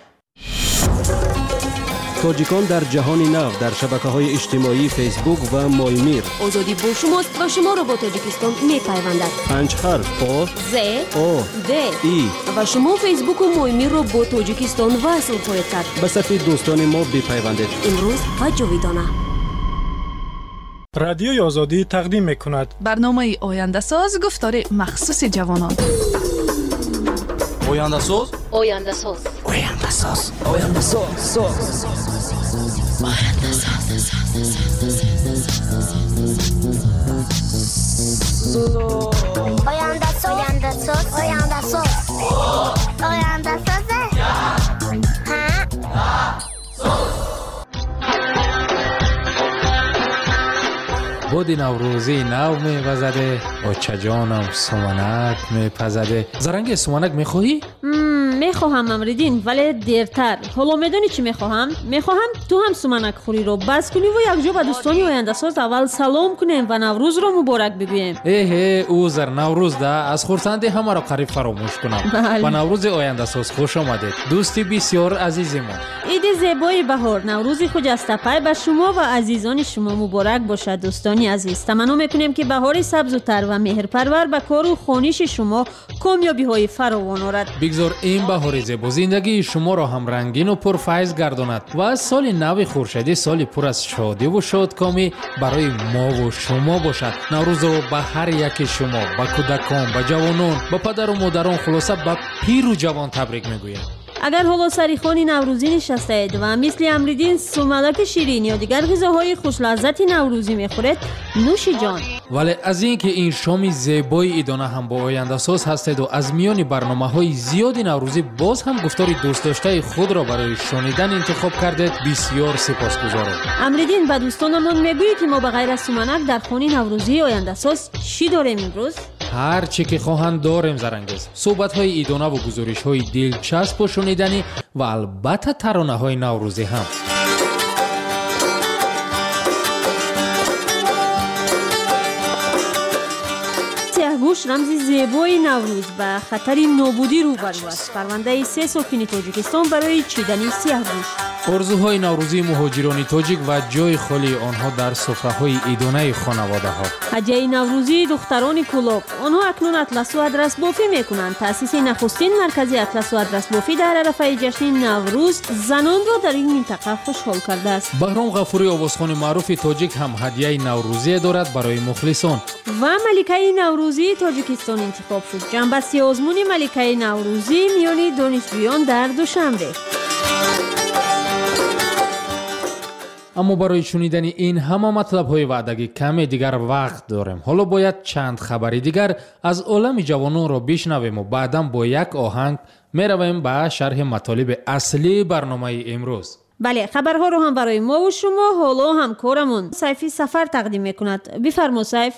تاجیکان در جهان نو در شبکه‌های اجتماعی فیسبوک و مایمیر. آزادی با شماست و شما را با تاجیکستان می‌پیوندد. 5 حرف آ ز او د ای و شما فیسبوک و مایمیر را با تاجیکستان وصل خواهید کرد. به صفحه دوستان ما بپیوندید. امروز و جاویدانه. رادیوی آزادی تقدیم می‌کند برنامه آینده ساز گفتار مخصوص جوانان. آینده ساز آینده ساز آینده ساز آینده ساز آینده باد نوروزی نو میوزده بچه جانم سمنک میپزده. زرنگی سمنک میخواهی؟ میخواهم امریدین، ولی دیرتر. حالا میدونی چی میخواهم؟ میخواهم تو هم سمنک خوری رو بس کنی و یک جا به دوستانی آینده ساز اول سلام کنیم و نوروز رو مبارک بگوییم. اوزر نوروز ده از خورسندی همه را قریب فراموش کنم. و نوروز آینده ساز خوش آمدید دوستی بسیار عزیزی ما. عید زیبای بهار، نوروز خجسته پای به شما و عزیزان شما مبارک باشد. دوستانی عزیز، تمنا میکنیم که بهار سبز و تر و مهرپرور به کار و خانش شما کامیابی های فراوان آورد. بگذار این بهار زیبا زندگی شما را هم رنگین و پرفیض گرداند و از سال نو خورشیدی سال پر از شادی و شادکامی برای ما و شما باشد. نوروز رو به هر یک شما، به کودکان، به جوانان، به پدر و مادران، خلاصه به پیر و جوان تبریک میگویم. اگر حالا سری خانی نوروزی نشسته اید و مثل امریدین سوملک شیرین یا دیگر غذاهای خوش لذت نوروزی میخورید، نوش جان. ولی از اینکه این شام زیبای ایدانه هم با آینده ساز هستید و از میان برنامه‌های زیادی نوروزی باز هم گفتار دوست داشته خود را برای شنیدن انتخاب کردید، بسیار سپاسگزارم. امریدین به دوستانمون میگویی که ما به غیر از سومنک در خانی نوروزی آینده ساز چی داریم امروز؟ هر چی که خواهند داریم زرنگیز. صحبت‌های ایدانه و گزارش‌های دلچسب و شنیدنی و البته ترانه‌های نوروزی هم. سیاهگوش رمزی زیبای نوروز به خطر نابودی روبرو است. پرونده 3 ساکن تاجیکستان برای چیدن سیاهگوش. آرزوهای نوروزی مهاجران تاجیک و جای خالی آنها در سفره‌های ایدانه خانواده‌ها. هدیه نوروزی دختران کلاب. آنها اکنون اطلس و ادرس بافی میکنند. تأسیس نخستین مرکز اطلس و ادرس بافی در عرفه جشن نوروز زنان را در این منطقه خوشحال کرده است. بهرام غفوری آوازخوان معروف تاجیک هم هدیه نوروزی دارد برای مخلصان. و ملکه نوروزی تاجیکستان انتخاب شد. جنبش آزمون ملکه نوروزی میان دانشجویان در دوشنبه. اما برای شنیدن این همه مطلب‌های وعدگی کمی دیگر وقت داریم. حالا باید چند خبری دیگر از عالم جوانان را بشنویم و بعداً با یک آهنگ میرویم به شرح مطالب اصلی برنامه امروز. بله، خبرها رو هم برای ما و شما حالا همکارمون سیفی سفر تقدیم میکند. بفرما سیف.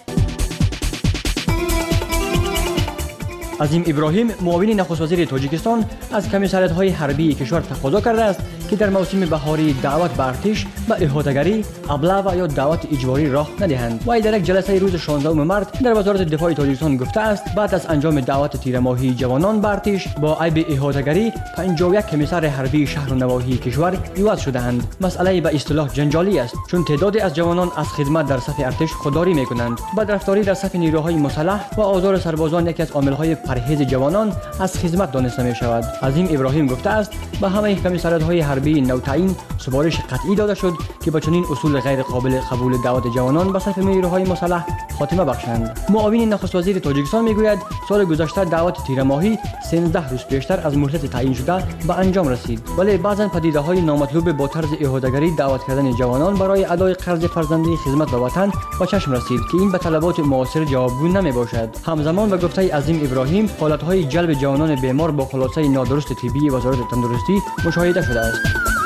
عظیم ابراهیم معاون نخست وزیر تاجیکستان از کمیساریات‌های حربی کشور تقاضا کرده است که در موسم بهاری دعوت به ارتش و احاطه‌گری، ابله یا دعوت اجباری راه ندهند. وی در یک جلسه روز 16 مارس در وزارت دفاع تاجیکستان گفته است بعد از انجام دعوت تیر ماهی جوانان به ارتش با عیب احاطه‌گری 51 کمیسر حربی شهر و نواحی کشور عوض شده‌اند. مسئله به اصطلاح جنجالی است چون تعدادی از جوانان از خدمت در صف ارتش خودداری می‌کنند. بدرفتاری در صف نیروهای مسلح و آزار سربازان یکی از عامل‌های پرهیز جوانان از خدمت دانسته می شود. عظیم ابراهیم گفته است به همه کمیساریات‌های حربی نوتعیین سفارش قطعی داده شد که با چنین اصول غیر قابل قبول دعوت جوانان به صف نیروهای مسلح خاتمه بخشند. معاون نخست وزیر تاجیکستان میگوید سال گذشته دعوت تیر ماهی 13 روز پیشتر از مهلت تعیین شده به انجام رسید، ولی بعضا پدیده‌های نامطلوب با طرز احاطه‌گری دعوت کردن جوانان برای ادای قرض فرزندی خدمت به وطن به چشم رسید که این به طلبات معاصر جوابگو نمیباشد. همزمان به گفته عظیم ابراهیم حالت‌های جلب جوانان بیمار با خلاصه نادرست طبی وزارت تندرستی مشاهده شده است.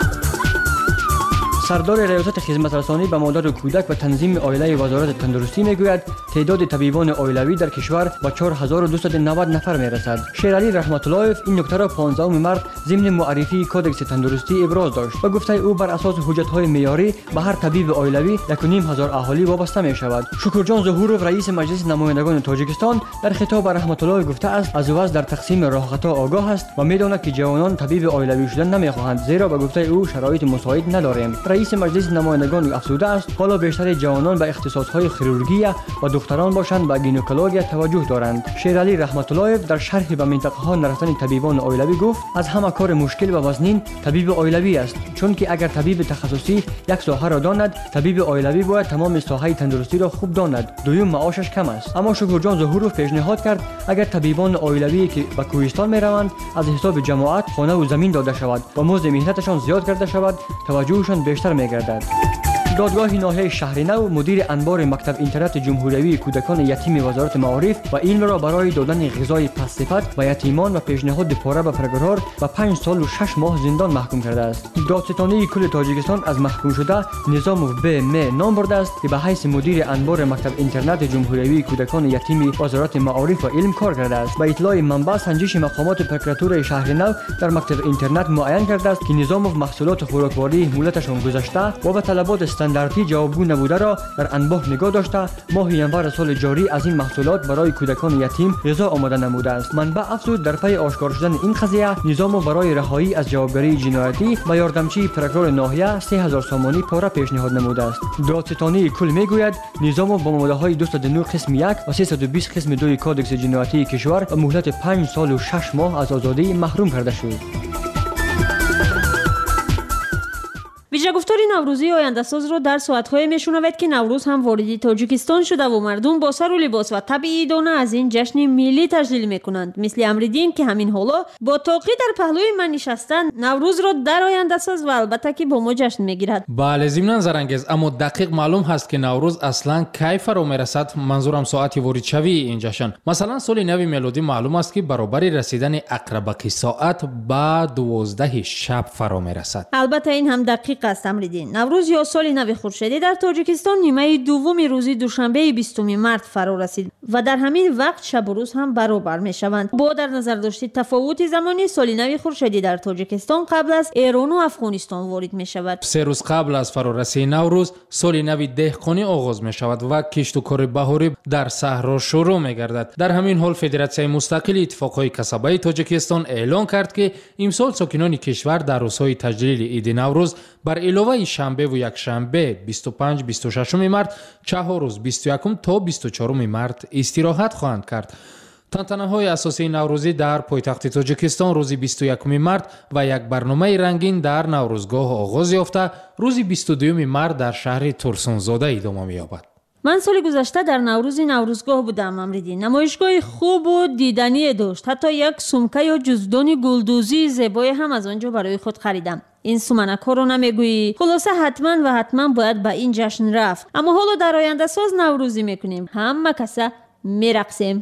سردار ریاست خدمت رسانی به مادر و کودک و تنظیم عائله وزارت تندرستی میگوید تعداد طبیبان عائلوی در کشور به 4290 نفر میرسد. شیرعلی رحمت اللهیف این نکته را 15 مارس ضمن معرفی کدکس تندرستی ابراز داشت و گفته او بر اساس حجت‌های معیاری به هر طبیب عائلوی 1500 اهالی وابسته می شود. شکرجان ظهورov رئیس مجلس نمایندگان تاجیکستان در خطاب به رحمت الله گفته است از وضع در تقسیم راهخطا آگاه است و میداند که جوانان طبیب عائلوی شدن نمیخواهند زیرا به گفته او شرایط مساعد نداریم. رئیس مجلس نمایندگان افزوده است حالا بیشتر جوانان به اختصاص‌های خیرورژی و دختران باشند و گینکولوژی توجه دارند. شیرعلی رحمت الله در شرح به منطقه‌ها نرفتن طبیبان عائلوی گفت از همه کار مشکل و وزنین طبیب عائلوی است، چون که اگر طبیب تخصصی یک ساحه را داند طبیب عائلوی باید تمام ساحه تندرستی را خوب داند. دوم معاشش کم است. اما شکرجان ظهورov پیشنهاد کرد اگر طبیبان عائلوی که به کوهستان میروند از حساب جماعت خانه و زمین داده شود و مزد مهنتشان زیاد کرده شود توجهشان بیشتر میگردد. دادگاه ناحیه شهرنو مدیر انبار مکتب اینترنت جمهوریوی کودکان یتیم وزارت معارف و علم را برای دادن غذای پس‌صفت به یتیمان و پیشنهاد پاره به پرگرار و 5 سال و 6 ماه زندان محکوم کرده است. دادستانی کل تاجیکستان از محکوم شده نظام ب نام برده است که به حیث مدیر انبار مکتب اینترنت جمهوریوی کودکان یتیم وزارت معارف و علم کار کرده است. به اطلاع منبع سنجش مقامات پرکراتور شهرنو در مکتب اینترنت معین کرده است که نظام محصولات خوراکواری مهلتشان گذشته و به طلبات استانداردی جوابگو نبوده را در انبار نگاه داشته ماه ینور سال جاری از این محصولات برای کودکان یتیم غذا آماده نموده است. منبع افزود در پی آشکار شدن این قضیه نظام برای رهایی از جوابگری جنایتی به یاردمچی پرکرور ناحیه 3000 سامانی پاره پیشنهاد نموده است. دادستانی کل میگوید نظام با ماده‌های 209 قسم 1 و 320 قسم 2 کادکس جنایتی کشور و مهلت 5 سال و 6 ماه از آزادی محروم کرده شد. ویژه‌گفتار نوروزی آینده‌ساز را در ساعت‌های می‌شنوید که نوروز هم وارد تاجیکستان شده و مردم با سر و لباس و طبیعیانه از این جشن ملی تجلیل می‌کنند. مثل امریدین که همین حالا با طاقی در پهلوی من نشستن نوروز را در آینده‌ساز و البته که با ما جشن می‌گیرد. بله ضمناً زرنگز، اما دقیق معلوم هست که نوروز اصلاً کی فرا می‌رسد. منظورم ساعتی وارد شوی این جشن. مثلا سال نو میلادی معلوم است که برابر رسیدن عقربکی ساعت با 12 شب فرا می‌رسد. البته این هم دقیق است امریدین. نوروز یا سال نو خورشیدی در تاجیکستان نیمه دوم روز دوشنبه 20 مارت فرا رسید و در همین وقت شب و روز هم برابر می شوند. با در نظر داشتید تفاوت زمانی سال نو خورشیدی در تاجیکستان قبل از ایران و افغانستان وارد می شود. 3 روز قبل از فرارسیدن نوروز سال نو دهقانی آغاز می شود و کشت و کار بهاری در صحرا شروع می گردد. در همین حال فدراسیون مستقل اتفاقهای کسبه تاجیکستان اعلان کرد که امسال ساکنان کشور در روزهای تجلیل عید نوروز بر علاوه شنبه و یک شنبه 25 26 مارت 4 روز 21 تا 24 مارت استراحت خواهند کرد. تنتنه‌های اساسی نوروزی در پایتخت تاجیکستان روز 21 مارت و یک برنامه رنگین در نوروزگاه آغاز یافته روز 22 مارت در شهر ترسونزاده ادامه می‌یابد. من سال گذشته در نوروزگاه بودم امریدین. نمایشگاه خوب و دیدنی داشت. حتی یک سمکه یا جزدانی گلدوزی زیبای هم از آنجا برای خود خریدم. این سومنک ها رو نمیگویی؟ خلاصه حتما باید به این جشن رفت. اما حالا در آینده ساز نوروزی میکنیم. همه کسا میرقصیم.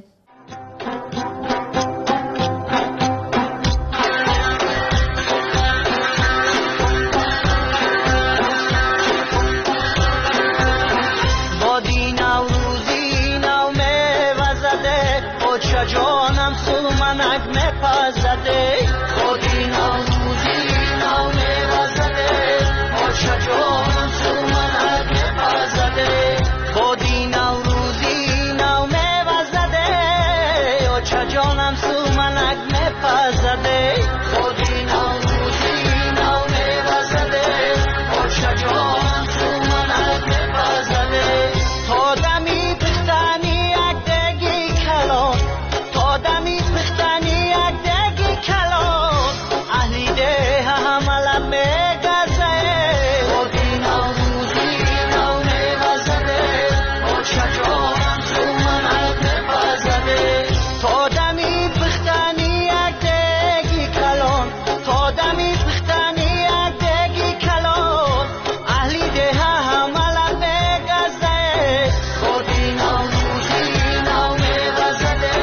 جانم سومنک مپزده خودی نوروزی نو میوزده آچه جانم سومنک مپزده خودی نوروزی نو میوزده آچه جانم سومنک مپزده خودی نوروزی نو میوزده آچه جانم سومنک مپزده تا دمی پختنی یک دگی کلان آدمی پختنی یک دگی کلان اهلی ده همه میگزه خودی نوروزی نو میوزده آچه جانم سومنک مپزده تا دمی پختنی یک دگی کلان تا دمی پختنی یک دگی کلان اهلی ده همه میگزه خودی نوروزی نو میوزده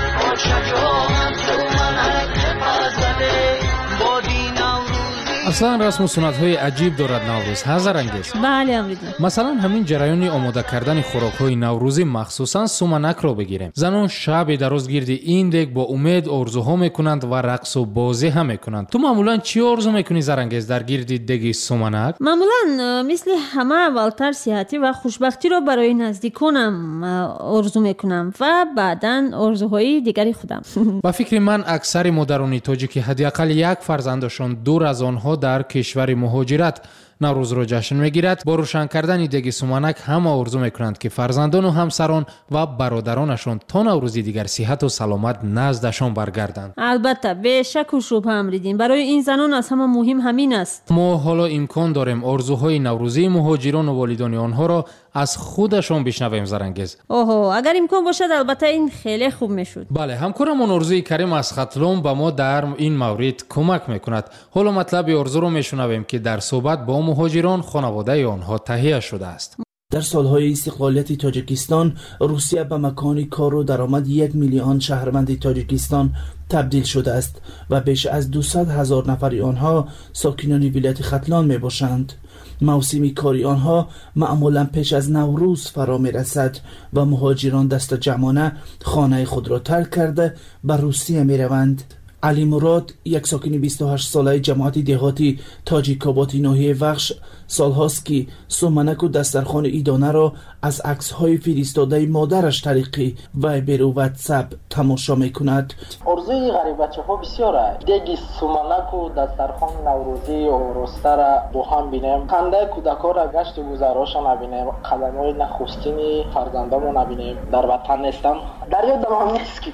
اصلا رسم و سنت های عجیب دارد نوروز. حضرانگیز. بله امریدین. مثلا همین جریان آماده کردن خوراک های نوروزی مخصوصا سومنک را بگیریم. زنان شب دراز گرد این دک با امید آرزوها میکنند و رقص و بازی هم میکنند. تو معمولا چی آرزو میکنی زرنگیز در گرد دک سومنک؟ معمولا مثل همه اولتر صحتی و خوشبختی را برای نزدیکانم آرزو میکنم و بعداً آرزوهای دیگری خودم. با فکر من اکثر مادران تاجیک حداقل یک فرزندشان دور از آنها در کشور مهاجرت نوروز را جشن میگیرد. با روشن کردن دگ سومنک همه آرزو میکنند که فرزندان و همسران و برادرانشان تا نوروزی دیگر صحت و سلامت نزدشان برگردند. البته به شک و شبهه امریدین برای این زنان از همه مهم همین است. ما حالا امکان داریم آرزوهای نوروزی مهاجران و والدان آنها را از خودشون بشنویم زرنگیز. اوه، اگر امکان باشد البته این خیلی خوب میشد. بله، همکارمون ارزوی کریم از خطلون با ما در این مورد کمک میکند. حالا مطلب ارزو رو میشنویم که در صحبت با مهاجران خانواده آنها تهیه شده است. در سالهای استقلالیت تاجیکستان، روسیه به مکان کار و درآمد 1 میلیون شهروند تاجیکستان تبدیل شده است و بیش از 200,000 نفر آنها ساکنان ولایت ختلان می باشند. موسم کاری آنها معمولا پیش از نوروز فرا می رسد و مهاجران دست جمعانه خانه خود را ترک کرده به روسیه می روند. علی مراد، یک ساکن 28 ساله جماعت دهاتی تاجیکاباد ناحیه وخش، سالهاست که سومنک و دسترخوان ایدانه را از عکس‌های فرستاده مادرش طریقی وایبر و واتساپ تماشا می‌کند. ارزوی غریب بچه‌ها بسیاره. دیگه سومنک و دسترخوان نوروزی و روستا را با هم بینیم. خنده کودک‌ها را گشت و گذراشان ببینیم. قدم‌های نخستین فرزندامون ببینیم. در وطن نیستم. در یادم نیست که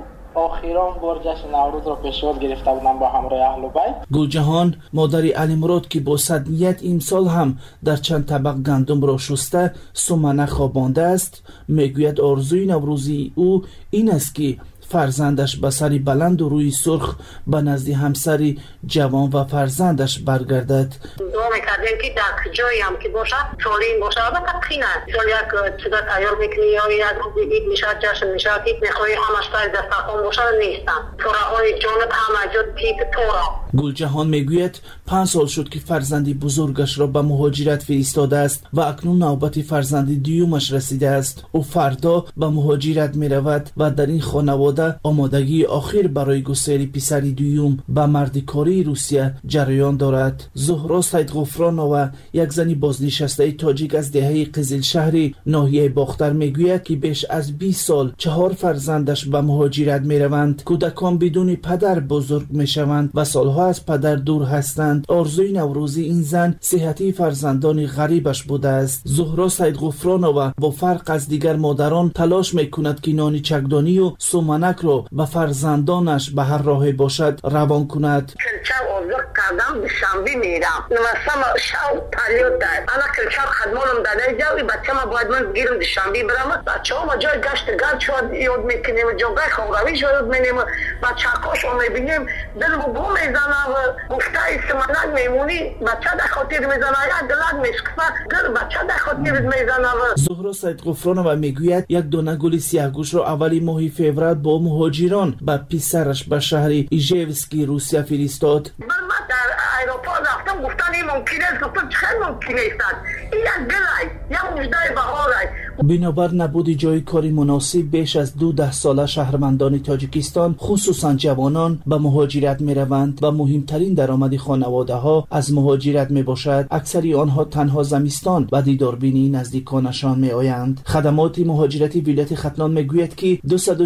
آخران بار جشن نوروز را پیشواز گرفته بودم با همراه اهل و بیت. گلجهان، مادر علی مراد که با صدنیت امسال هم در چند طبق گندم را شسته سومنک خوابانده است، میگوید آرزوی نوروزی او این است که فرزندش به سری بلند و روی سرخ به نزد همسری جوان و فرزندش برگردد. دعا میکردیم که در جایی هم که باشه سالم باشه و تقینه سال یک چیزا تیار میکنی یا یک روز عید میشه جشن میشه که میخوایی همش سر دسترخوان باشه نیستن توراهای جانب همه جد پیت تورا. گلجهان میگوید 5 سال شد که فرزندی بزرگش را به مهاجرت فرستاده است و اکنون نوبت فرزند دیومش رسیده است. او فردا به مهاجرت میرود و در این خانواده آمادگی آخر برای گسیل پسری دوم به مردکاری روسیه جریان دارد. زهرا سیدغفرانова، یک زنی بازنشسته تاجیک از دهه قزل شهری ناحیه باختر میگوید که بیش از 20 سال 4 فرزندش به مهاجرت میروند. کودکان بدون پدر بزرگ میشوند و سالها از پدر دور هستند. آرزوی نوروزی این زن صحتی فرزندان غریبش بوده است. زهرا سیدغفرانova با فرق از دیگر مادران تلاش میکند که نان چکدانی و سومنک رو به فرزندانش به هر راهی باشد روان کند. کلچه آزرق کردم به شنبه میرم نمستم شو پلیوت دار انا کلچه خدمانم داده جاوی بچه ما باید من گیرم به شنبه برم بچه ها ما جای گشت گرد شد یاد میکنیم جاگای خوراوی شد میکنیم بچه هاکاش رو میبینیم دل و بو میزنه و گفته سمنک میمونی بچه در خاطر میزنه یا دلت میشکفه گر بچه در خاطر میزنه. زهرا سیدغفرانova میگوید یک دانه گل سیاهگوش را اولی ماه فوریه با مهاجران به پسرش به شهر ایژیوسکی روسیه فرستاد. من در ایروپا رفتم گفتن این ممکنه است گفتم چخیل ممکنه است این یک دلای یک مجدای بهارای. بنابر نبود جای کاری مناسب بیش از 12 ساله شهروندان تاجیکستان خصوصا جوانان به مهاجرت می روند و مهمترین درآمد خانواده ها از مهاجرت می باشد. اکثری آنها تنها زمستان و دیداربینی نزدیکانشان می آیند. خدمات مهاجرتی ولایت ختلان می گوید که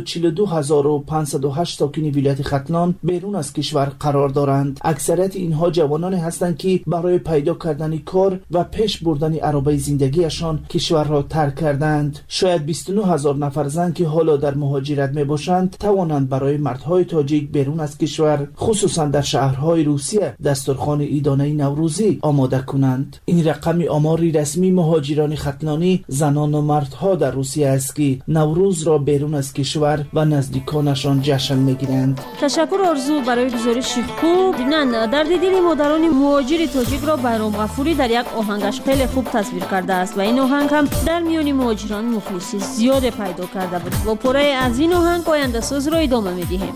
242,508 ساکن ولایت ختلان بیرون از کشور قرار دارند. اکثریت اینها جوانانی هستند که برای پیدا کردن کار و پیش بردن عربه زندگیشان کشور را ترک کردند. شاید 29,000 نفر زن که حالا در مهاجرت می باشند توانند برای مردهای تاجیک بیرون از کشور خصوصا در شهرهای روسیه دسترخوان عیدانه نوروزی آماده کنند. این رقم آماری رسمی مهاجران ختلانی زنان و مردها در روسیه است که نوروز را بیرون از کشور و نزدیکانشان جشن میگیرند. تشکر آرزو برای گزارش خوب. بینند در دل مادران مهاجر تاجیک را بیرام غفوری در یک آهنگش خیلی خوب تصویر کرده است و این آهنگ هم در میان مهاجران مخلصی زیاد پیدا کرده بود. با پاره از این آهنگ آینده ساز را ادامه میدیم.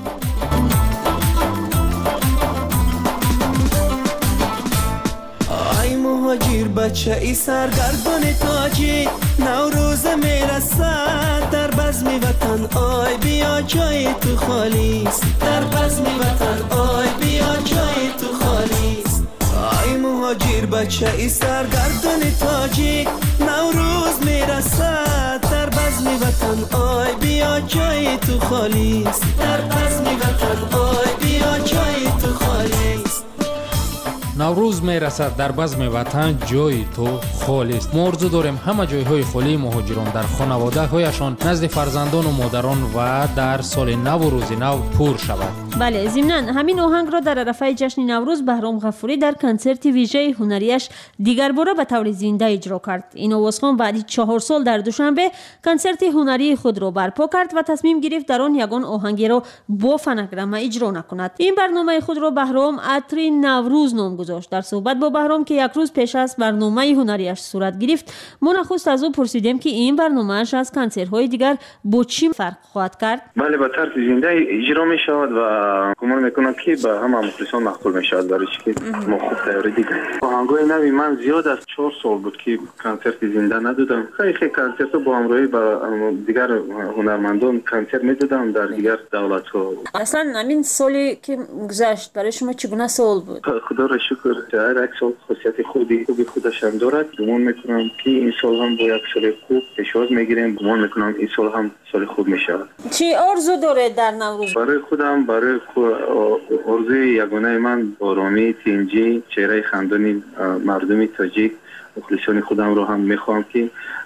ای مهاجر بچه ای سرگردان تاجیک نوروز میرسد در بزم وطن آی بیا جای تو خالیست در بزم وطن آی بیا جای تو خالیست. ای مهاجر بچه ای سرگردان تاجیک نوروز میرسد در بزم وطن آی بیا جای تو خالیست در بزم وطن آی بیا جای تو خالیست. наврӯз мерасад, дар базми ватан ҷои ту холист. мо орзу дорем ҳама ҷойҳои холии муҳоҷирон дар хонаводаҳояшон назди фарзандону модарон ва дар соли наву рӯзи нав пур шавад. бале, зимнан ҳамин оҳангро дар арафаи ҷашни наврӯз баҳром ғафурӣ дар консерти вижаи ҳунарияш дигарбора ба таври зинда иҷро кард. ин овозхон баъди 4 сол дар душанбе консерти ҳунарии худро барпо кард ва тасмим гирифт дар он ягон оҳангеро бо фонограмма иҷро накунад. ин барномаи худро баҳром атри наврӯз ном гузошт. дар суҳбат бо баҳром ки як рӯз пеш аз барномаи ҳунарияш сурат гирифт, мо нахуст аз ӯ пурсидем ки ин барномааш аз консертҳои дигар бо чӣ фарқ хоҳад кард. бале, ба тарзи зинда иҷро мешавад ва гумон мекунам ки ба ҳама мухлисон мақбул мешавад, барои ки мо хуб тайёрӣ дидем. оҳангои нави ман зиёд аз 4 сол буд ки консерти зинда надодам. хеле консертҳо бо ҳамроҳӣ ба дигар ҳунармандон консерт медодам дар дигар давлатҳо. аслан ҳамин соли ки гузашт барои шумо чӣ гуна сол буд? худоро шукр, ҳар як сол хусусияти хуби худашам дорад. гумон мекунам ки ин сол ҳам бо як соли хуб пешвоз мегирем. гумон мекунам ин сол ҳам соли хуб мешавад. чӣ орзу доред дар наврӯз? барои худам, барои орзуи ягонаи ман оромӣ, тинҷӣ, чеҳраи хандони мардуми тоҷик, мухлисони худамро ҳам мехоҳам ки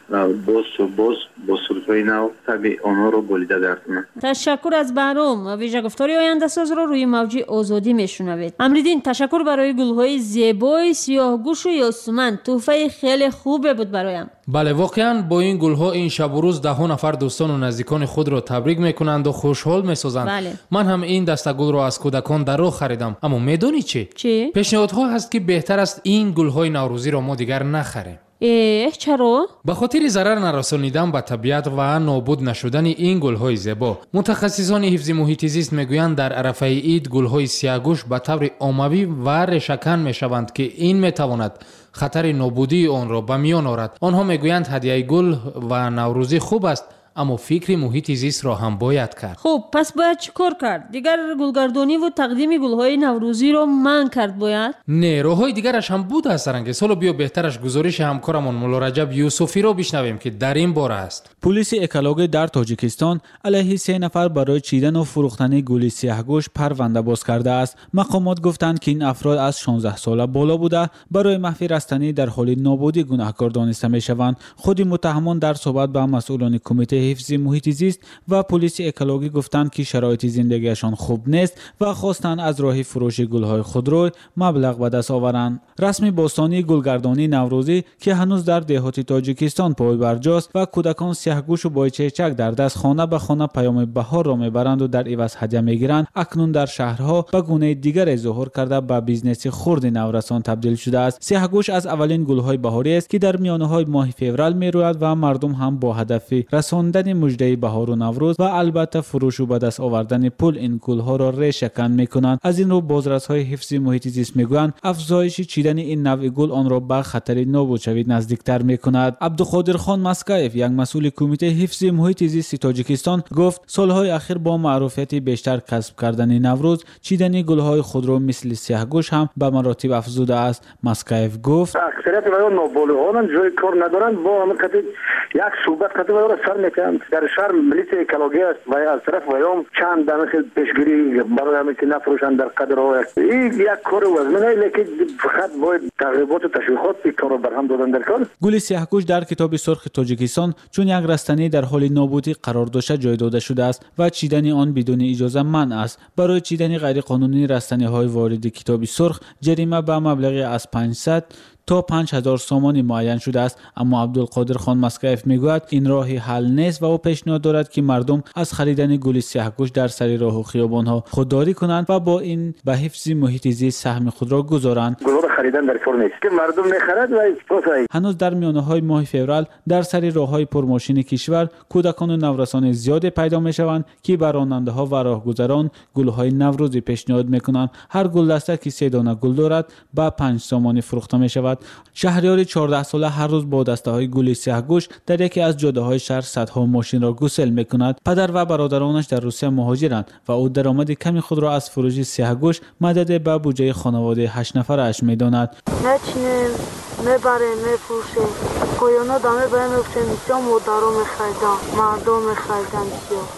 боз бо сурудҳои нав таби онҳоро болида гардонам. ташаккур аз баҳром. вижагуфтори ояндасозро рӯи мавҷи озодӣ мешунавед. амриддин, ташаккур барои гулҳои зебои сиёҳгӯшу ёсуман. тӯҳфаи хеле хубе буд бароям. бале, воқеан бо ин гулҳо ин шабу рӯз даҳу нафар дӯстону наздикони худро табрик мекунанду хушҳол месозанд. ман ҳам ин даста гулро аз кӯдакон дар роҳ харидам. аммо медонӣ чӣ? пешниҳодҳо ҳаст ки беҳтар аст ин гулҳои наврӯзиро мо дигар нахарем. чаро? ба хотири зарар нарасонидан ба табиат ва нобуд нашудани ин гулҳои зебо. мутахассисони ҳифзи муҳити зист мегӯянд, дар арафаи ид гулҳои сиягӯш ба таври оммавӣ ва решакан мешаванд ки ин метавонад хатари нобудии онро ба миён орад. онҳо мегӯянд ҳадияи гул ва наврӯзӣ хуб аст, аммо фикри муҳити зистро ҳам бояд кард. хуб, пас бояд чӣ кор кард? дигар гулгардониву тақдими гулҳои наврӯзиро манъ кард бояд? не, роҳҳои дигараш ҳам буд аст Сарангез. ҳоло биё беҳтараш гузориши ҳамкорамон мулло Раҷаб Юсуфиро бишнавем ки дар ин бора аст. пулиси экологӣ дар тоҷикистон алайҳи 3 нафар барои чидану фурӯхтани гули сияҳгӯш парванда боз кардааст. мақомот гуфтанд ки ин афрод аз 16 сола боло буда барои маҳви растанӣ дар ҳоли нобудӣ гунаҳкор дониста мешаванд. худи муттаҳамон дар суҳбат ба масъулони кумитаи ҳифзи муҳити зист ва пулиси экологӣ гуфтанд ки шароити зиндагиашон хуб нест ва хостанд аз роҳи фурӯши гулҳои худрӯй маблағ ба даст оваранд. расми бостонии гулгардонии наврӯзӣ ки ҳанӯз дар деҳоти тоҷикистон пойбарҷост ва кӯдакон сияҳгӯшу бойчечак дар даст хона ба хона паёми баҳорро мебаранду дар иваз ҳадя мегиранд, акнун дар шаҳрҳо ба гунаи дигаре зуҳур карда ба бизнеси хурди наврасон табдил шудааст. сияҳгӯш аз аввалин гулҳои баҳориест ки дар миёнаҳои моҳи феврал мерӯяд ва мардум ҳам бо ҳадафи расондани муҷдаи баҳору наврӯз ва албатта фурӯшу ба даст овардани пул ин гулҳоро решакан мекунанд. аз ин рӯ бозрасҳои ҳифзи муҳити зист мегӯянд афзоиши чидани ин навъи гул онро ба хатари нобудшавӣ наздиктар мекунад. абдуқодирхон маскаев, як масъули кумитаи ҳифзи муҳити зисти тоҷикистон, гуфт солҳои ахир бо маъруфияти бештар касб кардани наврӯз чидани гулҳои худро мисли сияҳгӯш ҳам ба маротиб афзудааст. маскаев гуфт аксарияти ваён ноболиғонанд, ҷои кор надоранд, бо ҳамин як суҳбат қати ваёнро сар мекунанд. дар шаҳр милисия экология аст ва аз тараф ваён чанд данахел пешгирӣ барои ҳаме ки нафурӯшанд дар қадрҳо. ин як кори вазмин аст, лекин фақат бояд тарғиботу ташвиқот ин корро барҳам додан дар кор. гули сияҳгӯш дар китоби сурхи тоҷикистон чун як растанӣ дар ҳоли нобудӣ қарор дошта ҷой дода шудааст ва чидани он бидуни иҷоза манъ аст. барои чидани ғайриқонунӣ растаниҳои вориди китоби сурх ҷарима ба маблағи аз 500 то 5000 сомонӣ муайян шудааст. аммо абдулқодирхон маскаев мегӯяд ин роҳи ҳал нест ва ӯ пешниҳод дорад ки мардум аз харидани гули сияҳгӯш дар сари роҳу хиёбонҳо худдорӣ кунанд ва бо ин ба ҳифзи муҳити зист саҳми худро гузоранд. гулҳоро харидан дар кор нест ки мардум мехарад ва испосай. ҳанӯз дар миёнаҳои моҳи феврал дар сари роҳҳои пурмошини кишвар кӯдакону наврасони зиёде пайдо мешаванд ки ба ронандаҳо ва роҳгузарон гулҳои наврӯзӣ пешниҳод мекунанд. ҳар гулдаста ки 3 дона гул дорад ба 5 сомонӣ фурӯхта мешавад. шаҳрёри 14 сола ҳар рӯз бо дастаҳои гули сияҳгӯш дар яке аз ҷодаҳои шаҳр садҳо мошинро гусел мекунад. падар ва бародаронаш дар русия муҳоҷиранд ва ӯ даромади ками худро аз фурӯши сияҳгӯш мададе ба буҷаи хонаводаи 8 нафарааш медонад. мечинем мебарем мефурӯшем поёнода мебарем мефурӯшем бисёр модаро мехаридам мардо мехаридам бисёр.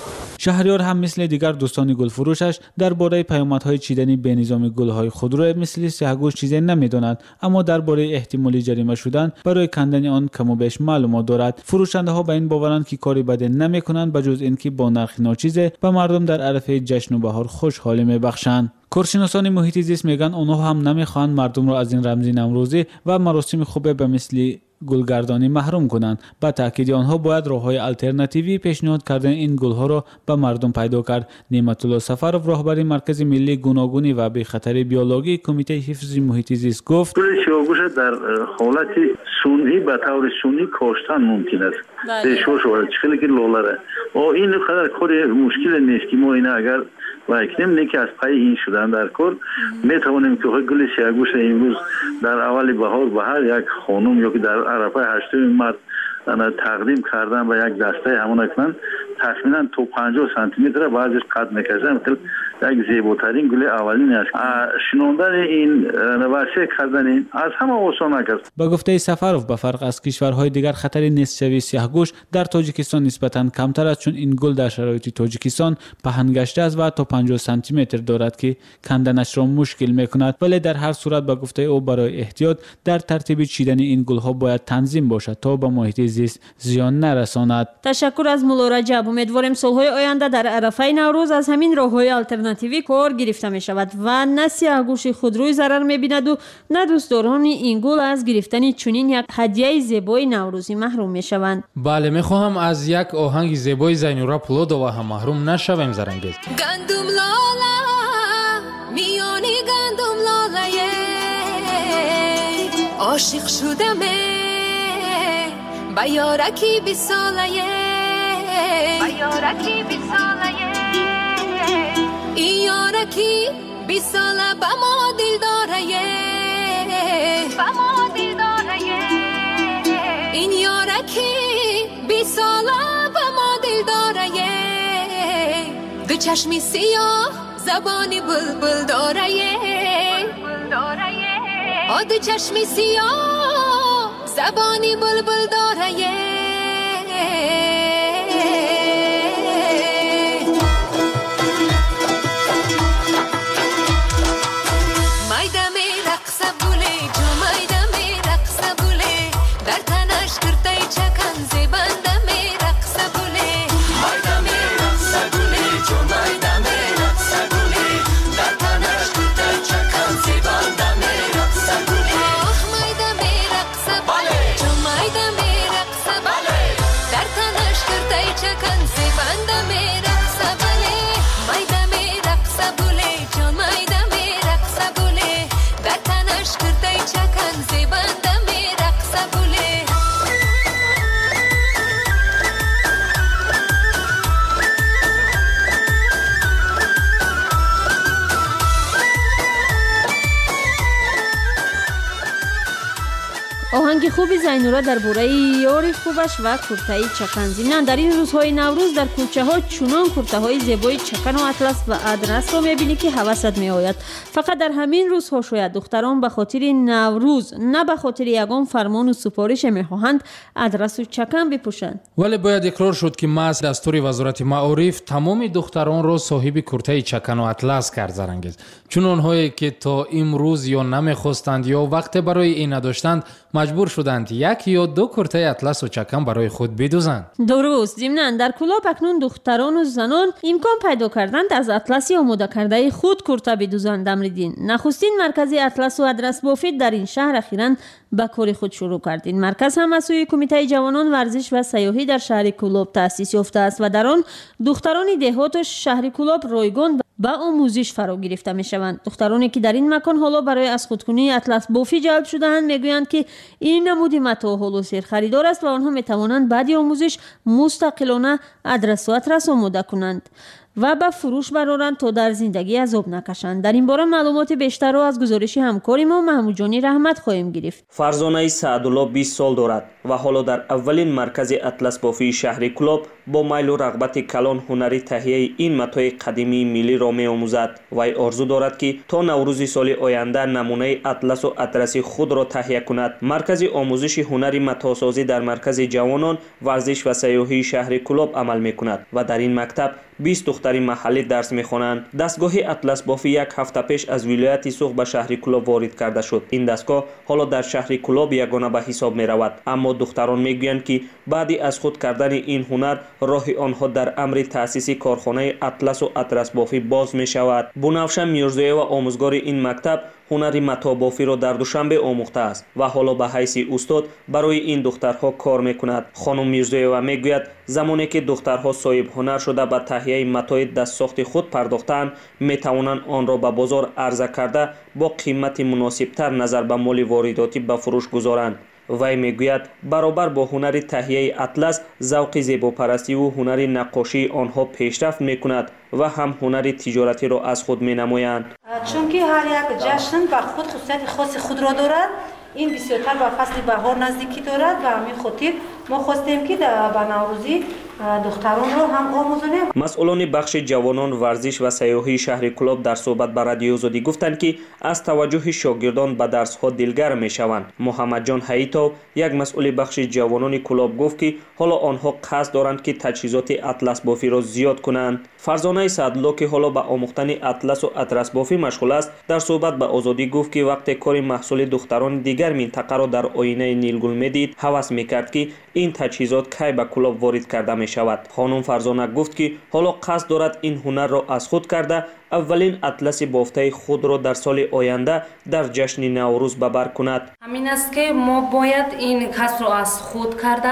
شهریار هم مثل دیگر دوستان گلفروشش درباره پیامدهای چیدن بنظام گلهای خودرو مثل سیاهگوش چیزی نمیداند، اما درباره احتمالی جریمه شدن برای کندن آن کم و بیش معلومات دارد. فروشنده ها به این باورند که کاری بد نمیکنند بجز اینکه با نرخ ناچیز به مردم در عرفه جشن و بهار خوشحالی میبخشند. کارشناسان محیط زیست میگن آنها هم نمیخواهند مردم را از این رمز نوروزی و مراسم خوب به مثل گلگردانی محروم کنند. با تاکید آنها باید راههای آلترناتیوی پیشنهاد کردن این گلها را به مردم پیدا کرد. نعمت الله سفرов راهبر مرکز ملی گوناگونی و بی خطر بیولوژی کمیته حفظ محیط زیست گفت: گل سیاهگوش در حالت سنی به طور سنی کاشتن ممکن است. بهشوش وارد خیلی که لولاره و این خیلی کار مشکل نیست که ما این اگر و اکنیم که از پای این شدن در کار می توانیم که گل سیاهگوش امروز در اول بهار به هر یک خانم یا که در عرفه 8 مارس تقدیم کردن به یک دسته همون اکنن تخمینا تا 50 سانتی متر بعضیش قد میکشن. مثل یک زیباترین گل اولین است. شنوندن این نوشته کردن این از همه آسان است. با گفته سفرov به فرق از کشورهای دیگر خطر نصفشوی سیاهگوش در تاجیکستان نسبتاً کمتر است، چون این گل در شرایط تاجیکستان پهن گشته است و تا 50 سانتی متر دارد که کندنش را مشکل میکند. ولی در هر صورت با گفته او برای احتیاط در ترتیب چیدن این گلها باید تنظیم باشد تا به محیط زیست زیان نرساند. تشکر از مولا رجب. امیدواریم سالهای آینده در عرفه نوروز از همین راههای آلترناتیوی کار گرفته می شود و نه سیاهگوش خودروی ضرر می بیند و نه دوستداران این گل از گرفتن چنین یک هدیه زیبای نوروزی محروم می شوند. بله، می خواهم از یک آهنگ زیبای زینورا پلودووا هم محروم نشویم. زرنگیز گندم لالا میانی گندم لالا عاشق شدم با یارکی 20 ساله این یارکی 20 ساله با ما دل داره این یارکی 20 ساله با ما دل داره دو چشمی سیاه زبانی بلبل داره دو چشمی سیاه زبانی بلبل داره آهنگ خوبی زینورا درباره یاری خوبش و کرته چکن. در این روزهای نوروز در کوچه ها چنان کرته های زیبای چکن و اطلس و ادرس را میبینی که حوست میآید. فقط در همین روزها شاید دختران به خاطر نوروز نه به خاطر یگان فرمان و سفارش میخواهند ادرس و چکن بپوشند. ولی باید اقرار شد که محض دستور وزارت معارف تمام دختران را صاحب کرته چکن و اطلس کرد. زرنگیز چون آنهایی که تا امروز یا نمیخواستند یا وقت برای این نداشتند مجبور شدند یک یا دو کرته اطلس و چکن برای خود بدوزند. درست. ضمناً در کلاب اکنون دختران و زنان امکان پیدا کردند از اطلسی آماده کرده خود کرته بدوزند. امریدین نخستین مرکز اطلس و ادرس بافی در این شهر اخیراً به کار خود شروع کرد. این مرکز هم از سوی کمیته جوانان ورزش و سیاحی در شهر کلاب تأسیس یافته است و در آن دختران دهات و شهر کلاب رایگان به آموزش فرا گرفته می شوند. دخترانی که در این مکان حالا برای از خودکنی اطلس بافی جلب شده‌اند میگویند که این نمودی متاع حال و سیر خریدار است و آنها می توانند بعد آموزش مستقلانه ادرس و اطلس آماده کنند. و به فروش برارند تا در زندگی عذاب نکشند. در این باره معلومات بیشتر را از گزارش همکاری ما محمود جانی رحمت خواهیم گرفت. فرزانه سعدالله 20 سال دارد و حالا در اولین مرکز اطلس بافی شهر کلوب با میل و رغبت کلان هنری تهیه این متاع قدیمی ملی را می‌آموزد. وی آرزو دارد که تا نوروز سال آینده نمونه اطلس و اطرسی خود را تهیه کند. مرکز آموزش هنری متاع‌سازی در مرکز جوانان ورزش و سیاحی شهر کلوب عمل می‌کند و در این مکتب 20 دختر محلی درس می‌خوانند. دستگاه اطلس بافی یک هفته پیش از ولایت سوخ به شهر کلوب وارد کرده شد. این دستگاه حالا در شهر کلوب یگانه به حساب می‌رود، اما دختران می‌گویند که بعد از خود کردن این هنر راه آنها در امر تأسیس کارخانه اطلس و اطرس بافی باز می‌شود. بنفشه میرزایه و آموزگار این مکتب هنری متاع بافی را در دوشنبه آموخته است و حالا به حیث استاد برای این دخترها کار می‌کند. خانم میرزایه می‌گوید زمانی که دخترها صاحب هنر شده به تهیه متاع دستساخت خود پرداختند، می‌توانند آن را به بازار عرضه کرده با قیمت مناسب‌تر نظر به مال وارداتی به فروش گذارند. وی میگوید برابر با هنر تهیه اطلس ذوق زیباپرستی و هنر نقاشی آنها پیشرفت میکند و هم هنر تجارتی را از خود مینمایند. چون که هر یک جشن به خود خصوصیت خاص خود را دارد، این بسیارتر به فصل بهار نزدیکی دارد و همین خاطر ما خواستیم که به نوروزی دختران را هم آموزانیم. مسئولان بخش جوانان ورزش و سیاحی شهر کلوب در صحبت با رادیو آزادی گفتند که از توجه شاگردان به درس‌ها دلگرم می‌شوند. محمد جان حییتو یک مسئول بخش جوانان کلوب گفت که حالا آنها قصد دارند که تجهیزات اطلس بافی را زیاد کنند. فرزانه سعدالله که حالا به آموختن اطلس و اطرس بافی مشغول است، در صحبت با آزادی گفت که وقتی کار محصول دختران دیگر منطقه را در آینه نیلگون می‌دید، هوس می‌کرد که این تجهیزات کی به کلوب وارد کرده می‌شود. خانم فرزانه گفت که حالا قصد دارد این هنر را از خود کرده اولین اطلس بافته خود را در سال آینده در جشن نوروز به بر کند. همین است که ما باید این کسب را از خود کرده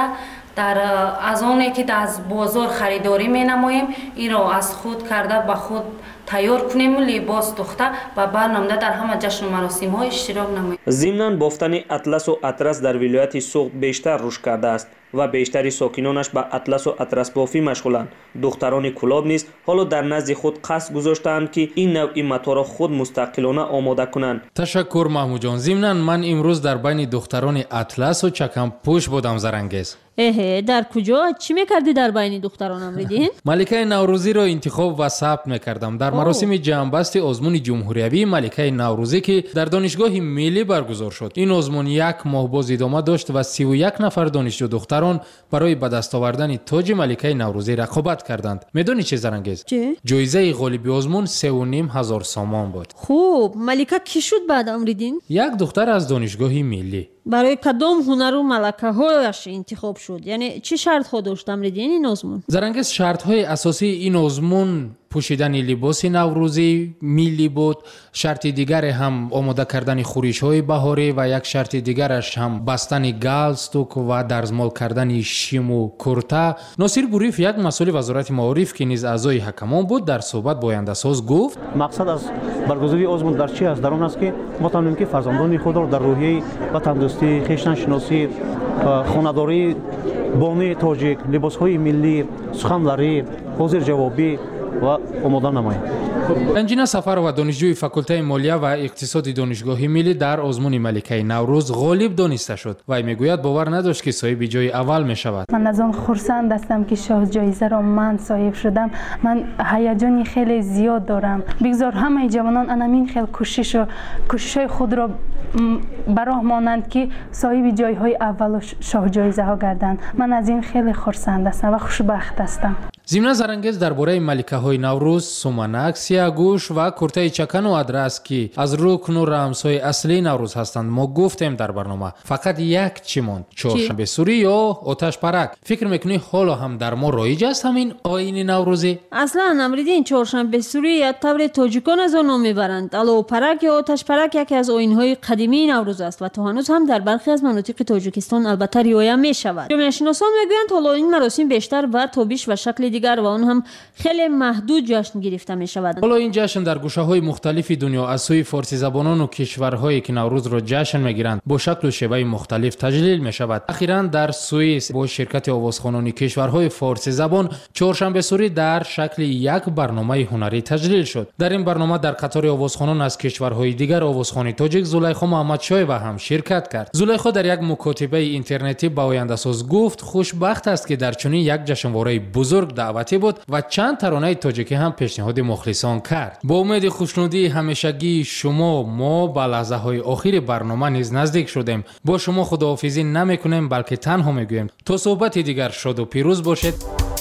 از آنی که از بازار خریداری می نماییم این را از خود کرده به خود تیار کنیم و لباس دختر و برنامه در همه جشن و مراسم ها اشتراک نماییم. ضمناً بافتن اطلس و اطرس در ولایت سوخ بیشتر رشد کرده است و بیشتری ساکنانش به اطلس و اطرس بافی مشغولند. دختران کلوب نیز حالا در نزد خود قصد گذاشتند که این نوع متاع را خود مستقلانه آماده کنند. تشکر محمود جان. ضمناً من امروز در بین دختران اطلس و چکم پوش بودم زرنگیز. در کجا چی میکردی در بین دختران امریدین؟ ملکه نوروزی را انتخاب و ثبت میکردم در مراسم جمع‌بسط آزمون جمهوریوی ملکه نوروزی که در دانشگاه ملی برگزار شد. این آزمون یک ماه باز ادامه داشت و 31 نفر دانشجو دختران برای به دست آوردن تاج ملکه نوروزی رقابت کردند. میدونی چه زرنگیز؟ جایزه غالب آزمون 3,500 سامان بود. خوب، ملکه کی شد بعد امریدین؟ یک دختر از دانشگاه ملی. برای کدام هنر و ملکه هایش انتخاب شد؟ یعنی چه شرط ها داشت امریدین این آزمون؟ زرنگیز شرط های اساسی این آزمون پوشیدن لباس نوروزی ملی بود. شرط دیگر هم آماده کردن خورش های بهاری و یک شرط دیگرش هم بستن گالستوک و درزمال کردن شیم و کرتا. ناصر بوریف یک مسئول وزارت معارف که نیز اعضای حکمان بود در صحبت با آینده ساز گفت مقصد از برگزاری آزمون در چی است؟ در آن است که ما توانیم که فرزندان خود را در روحیه و تندرستی، خویشتن شناسی، خانه‌داری، بانه تاجیک، لباس‌های ملی، سخنوری، حاضر جوابی و آماده نماییم. انجینر سفر و دانشجوی فاکولته مالیه و اقتصاد دانشگاه ملی در آزمون ملکه نوروز غالب دانسته شد. وی میگوید باور نداشت که صاحب جای اول می شود. من از آن خرسند هستم که جایزه را من صاحب شدم. من هیجانی خیلی زیاد دارم. بگذار همه جوانان انمین خیلی کوشش خود را براه مانند که صاحب جایهای اول و شاه جایزه ها گردند. من از این خیلی خرسند هستم و خوشبخت هستم. ضمن زرنگیز درباره ملکه های نوروز، سومنک، سیاگوش و کرته چکن و ادرس که از رکن و رمزهای اصلی نوروز هستند ما گفتیم در برنامه. فقط یک چی ماند؟ چهارشنبه سوری یا آتش پرک. فکر میکنی حالا هم در ما رایج است همین آیین نوروزی؟ اصلا امریدین چهارشنبه سوری یا طور تاجیکان از آن نام میبرند. الو پرک یا آتش پرک یکی از آیین‌های قدیمی نوروز است و تا هنوز هم در برخی از مناطق تاجیکستان البته رعایت میشود. جامعه شناسان میگویند حالا این مراسم بیشتر و تابش و شکل دیگر و اون هم خیلی محدود جشن گرفته می شود. حالا این جشن در گوشه‌های مختلف دنیا از سوی فارسی زبانان و کشورهایی که نوروز را جشن میگیرند با شکل و شیوه مختلف تجلیل می شود. اخیراً در سوئیس با شرکت آوازخوانان کشورهای فارسی زبان چهارشنبه سوری در شکل یک برنامه هنری تجلیل شد. در این برنامه در قطار آوازخوانان از کشورهای دیگر آوازخوان تاجیک زلیخا محمدشایوا هم شرکت کرد. زلیخا در یک مکاتبه اینترنتی با آینده‌ساز گفت خوشبخت است که در چنین یک جشنواره بزرگ دعوتی بود و چند ترانه تاجیکی هم پیشنهاد مخلصان کرد. با امید خوشنودی همیشگی شما ما به لحظه‌های آخر برنامه نیز نزدیک شدیم. با شما خداحافظی نمی‌کنیم بلکه تنها می‌گوییم تا صحبت دیگر شاد و پیروز باشید.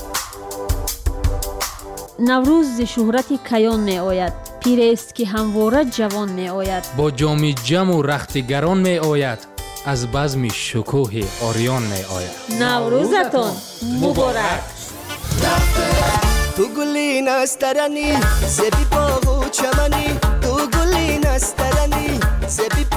نوروز شهرت کیان می آید، پیرست که همواره جوان می آید، با جام جم و رختگران می آید، از بزم شکوه آریان می آید. نوروزتون مبارک. تو گلی نسترنی زبی باغ و چمنی، تو گلی نسترنی زبی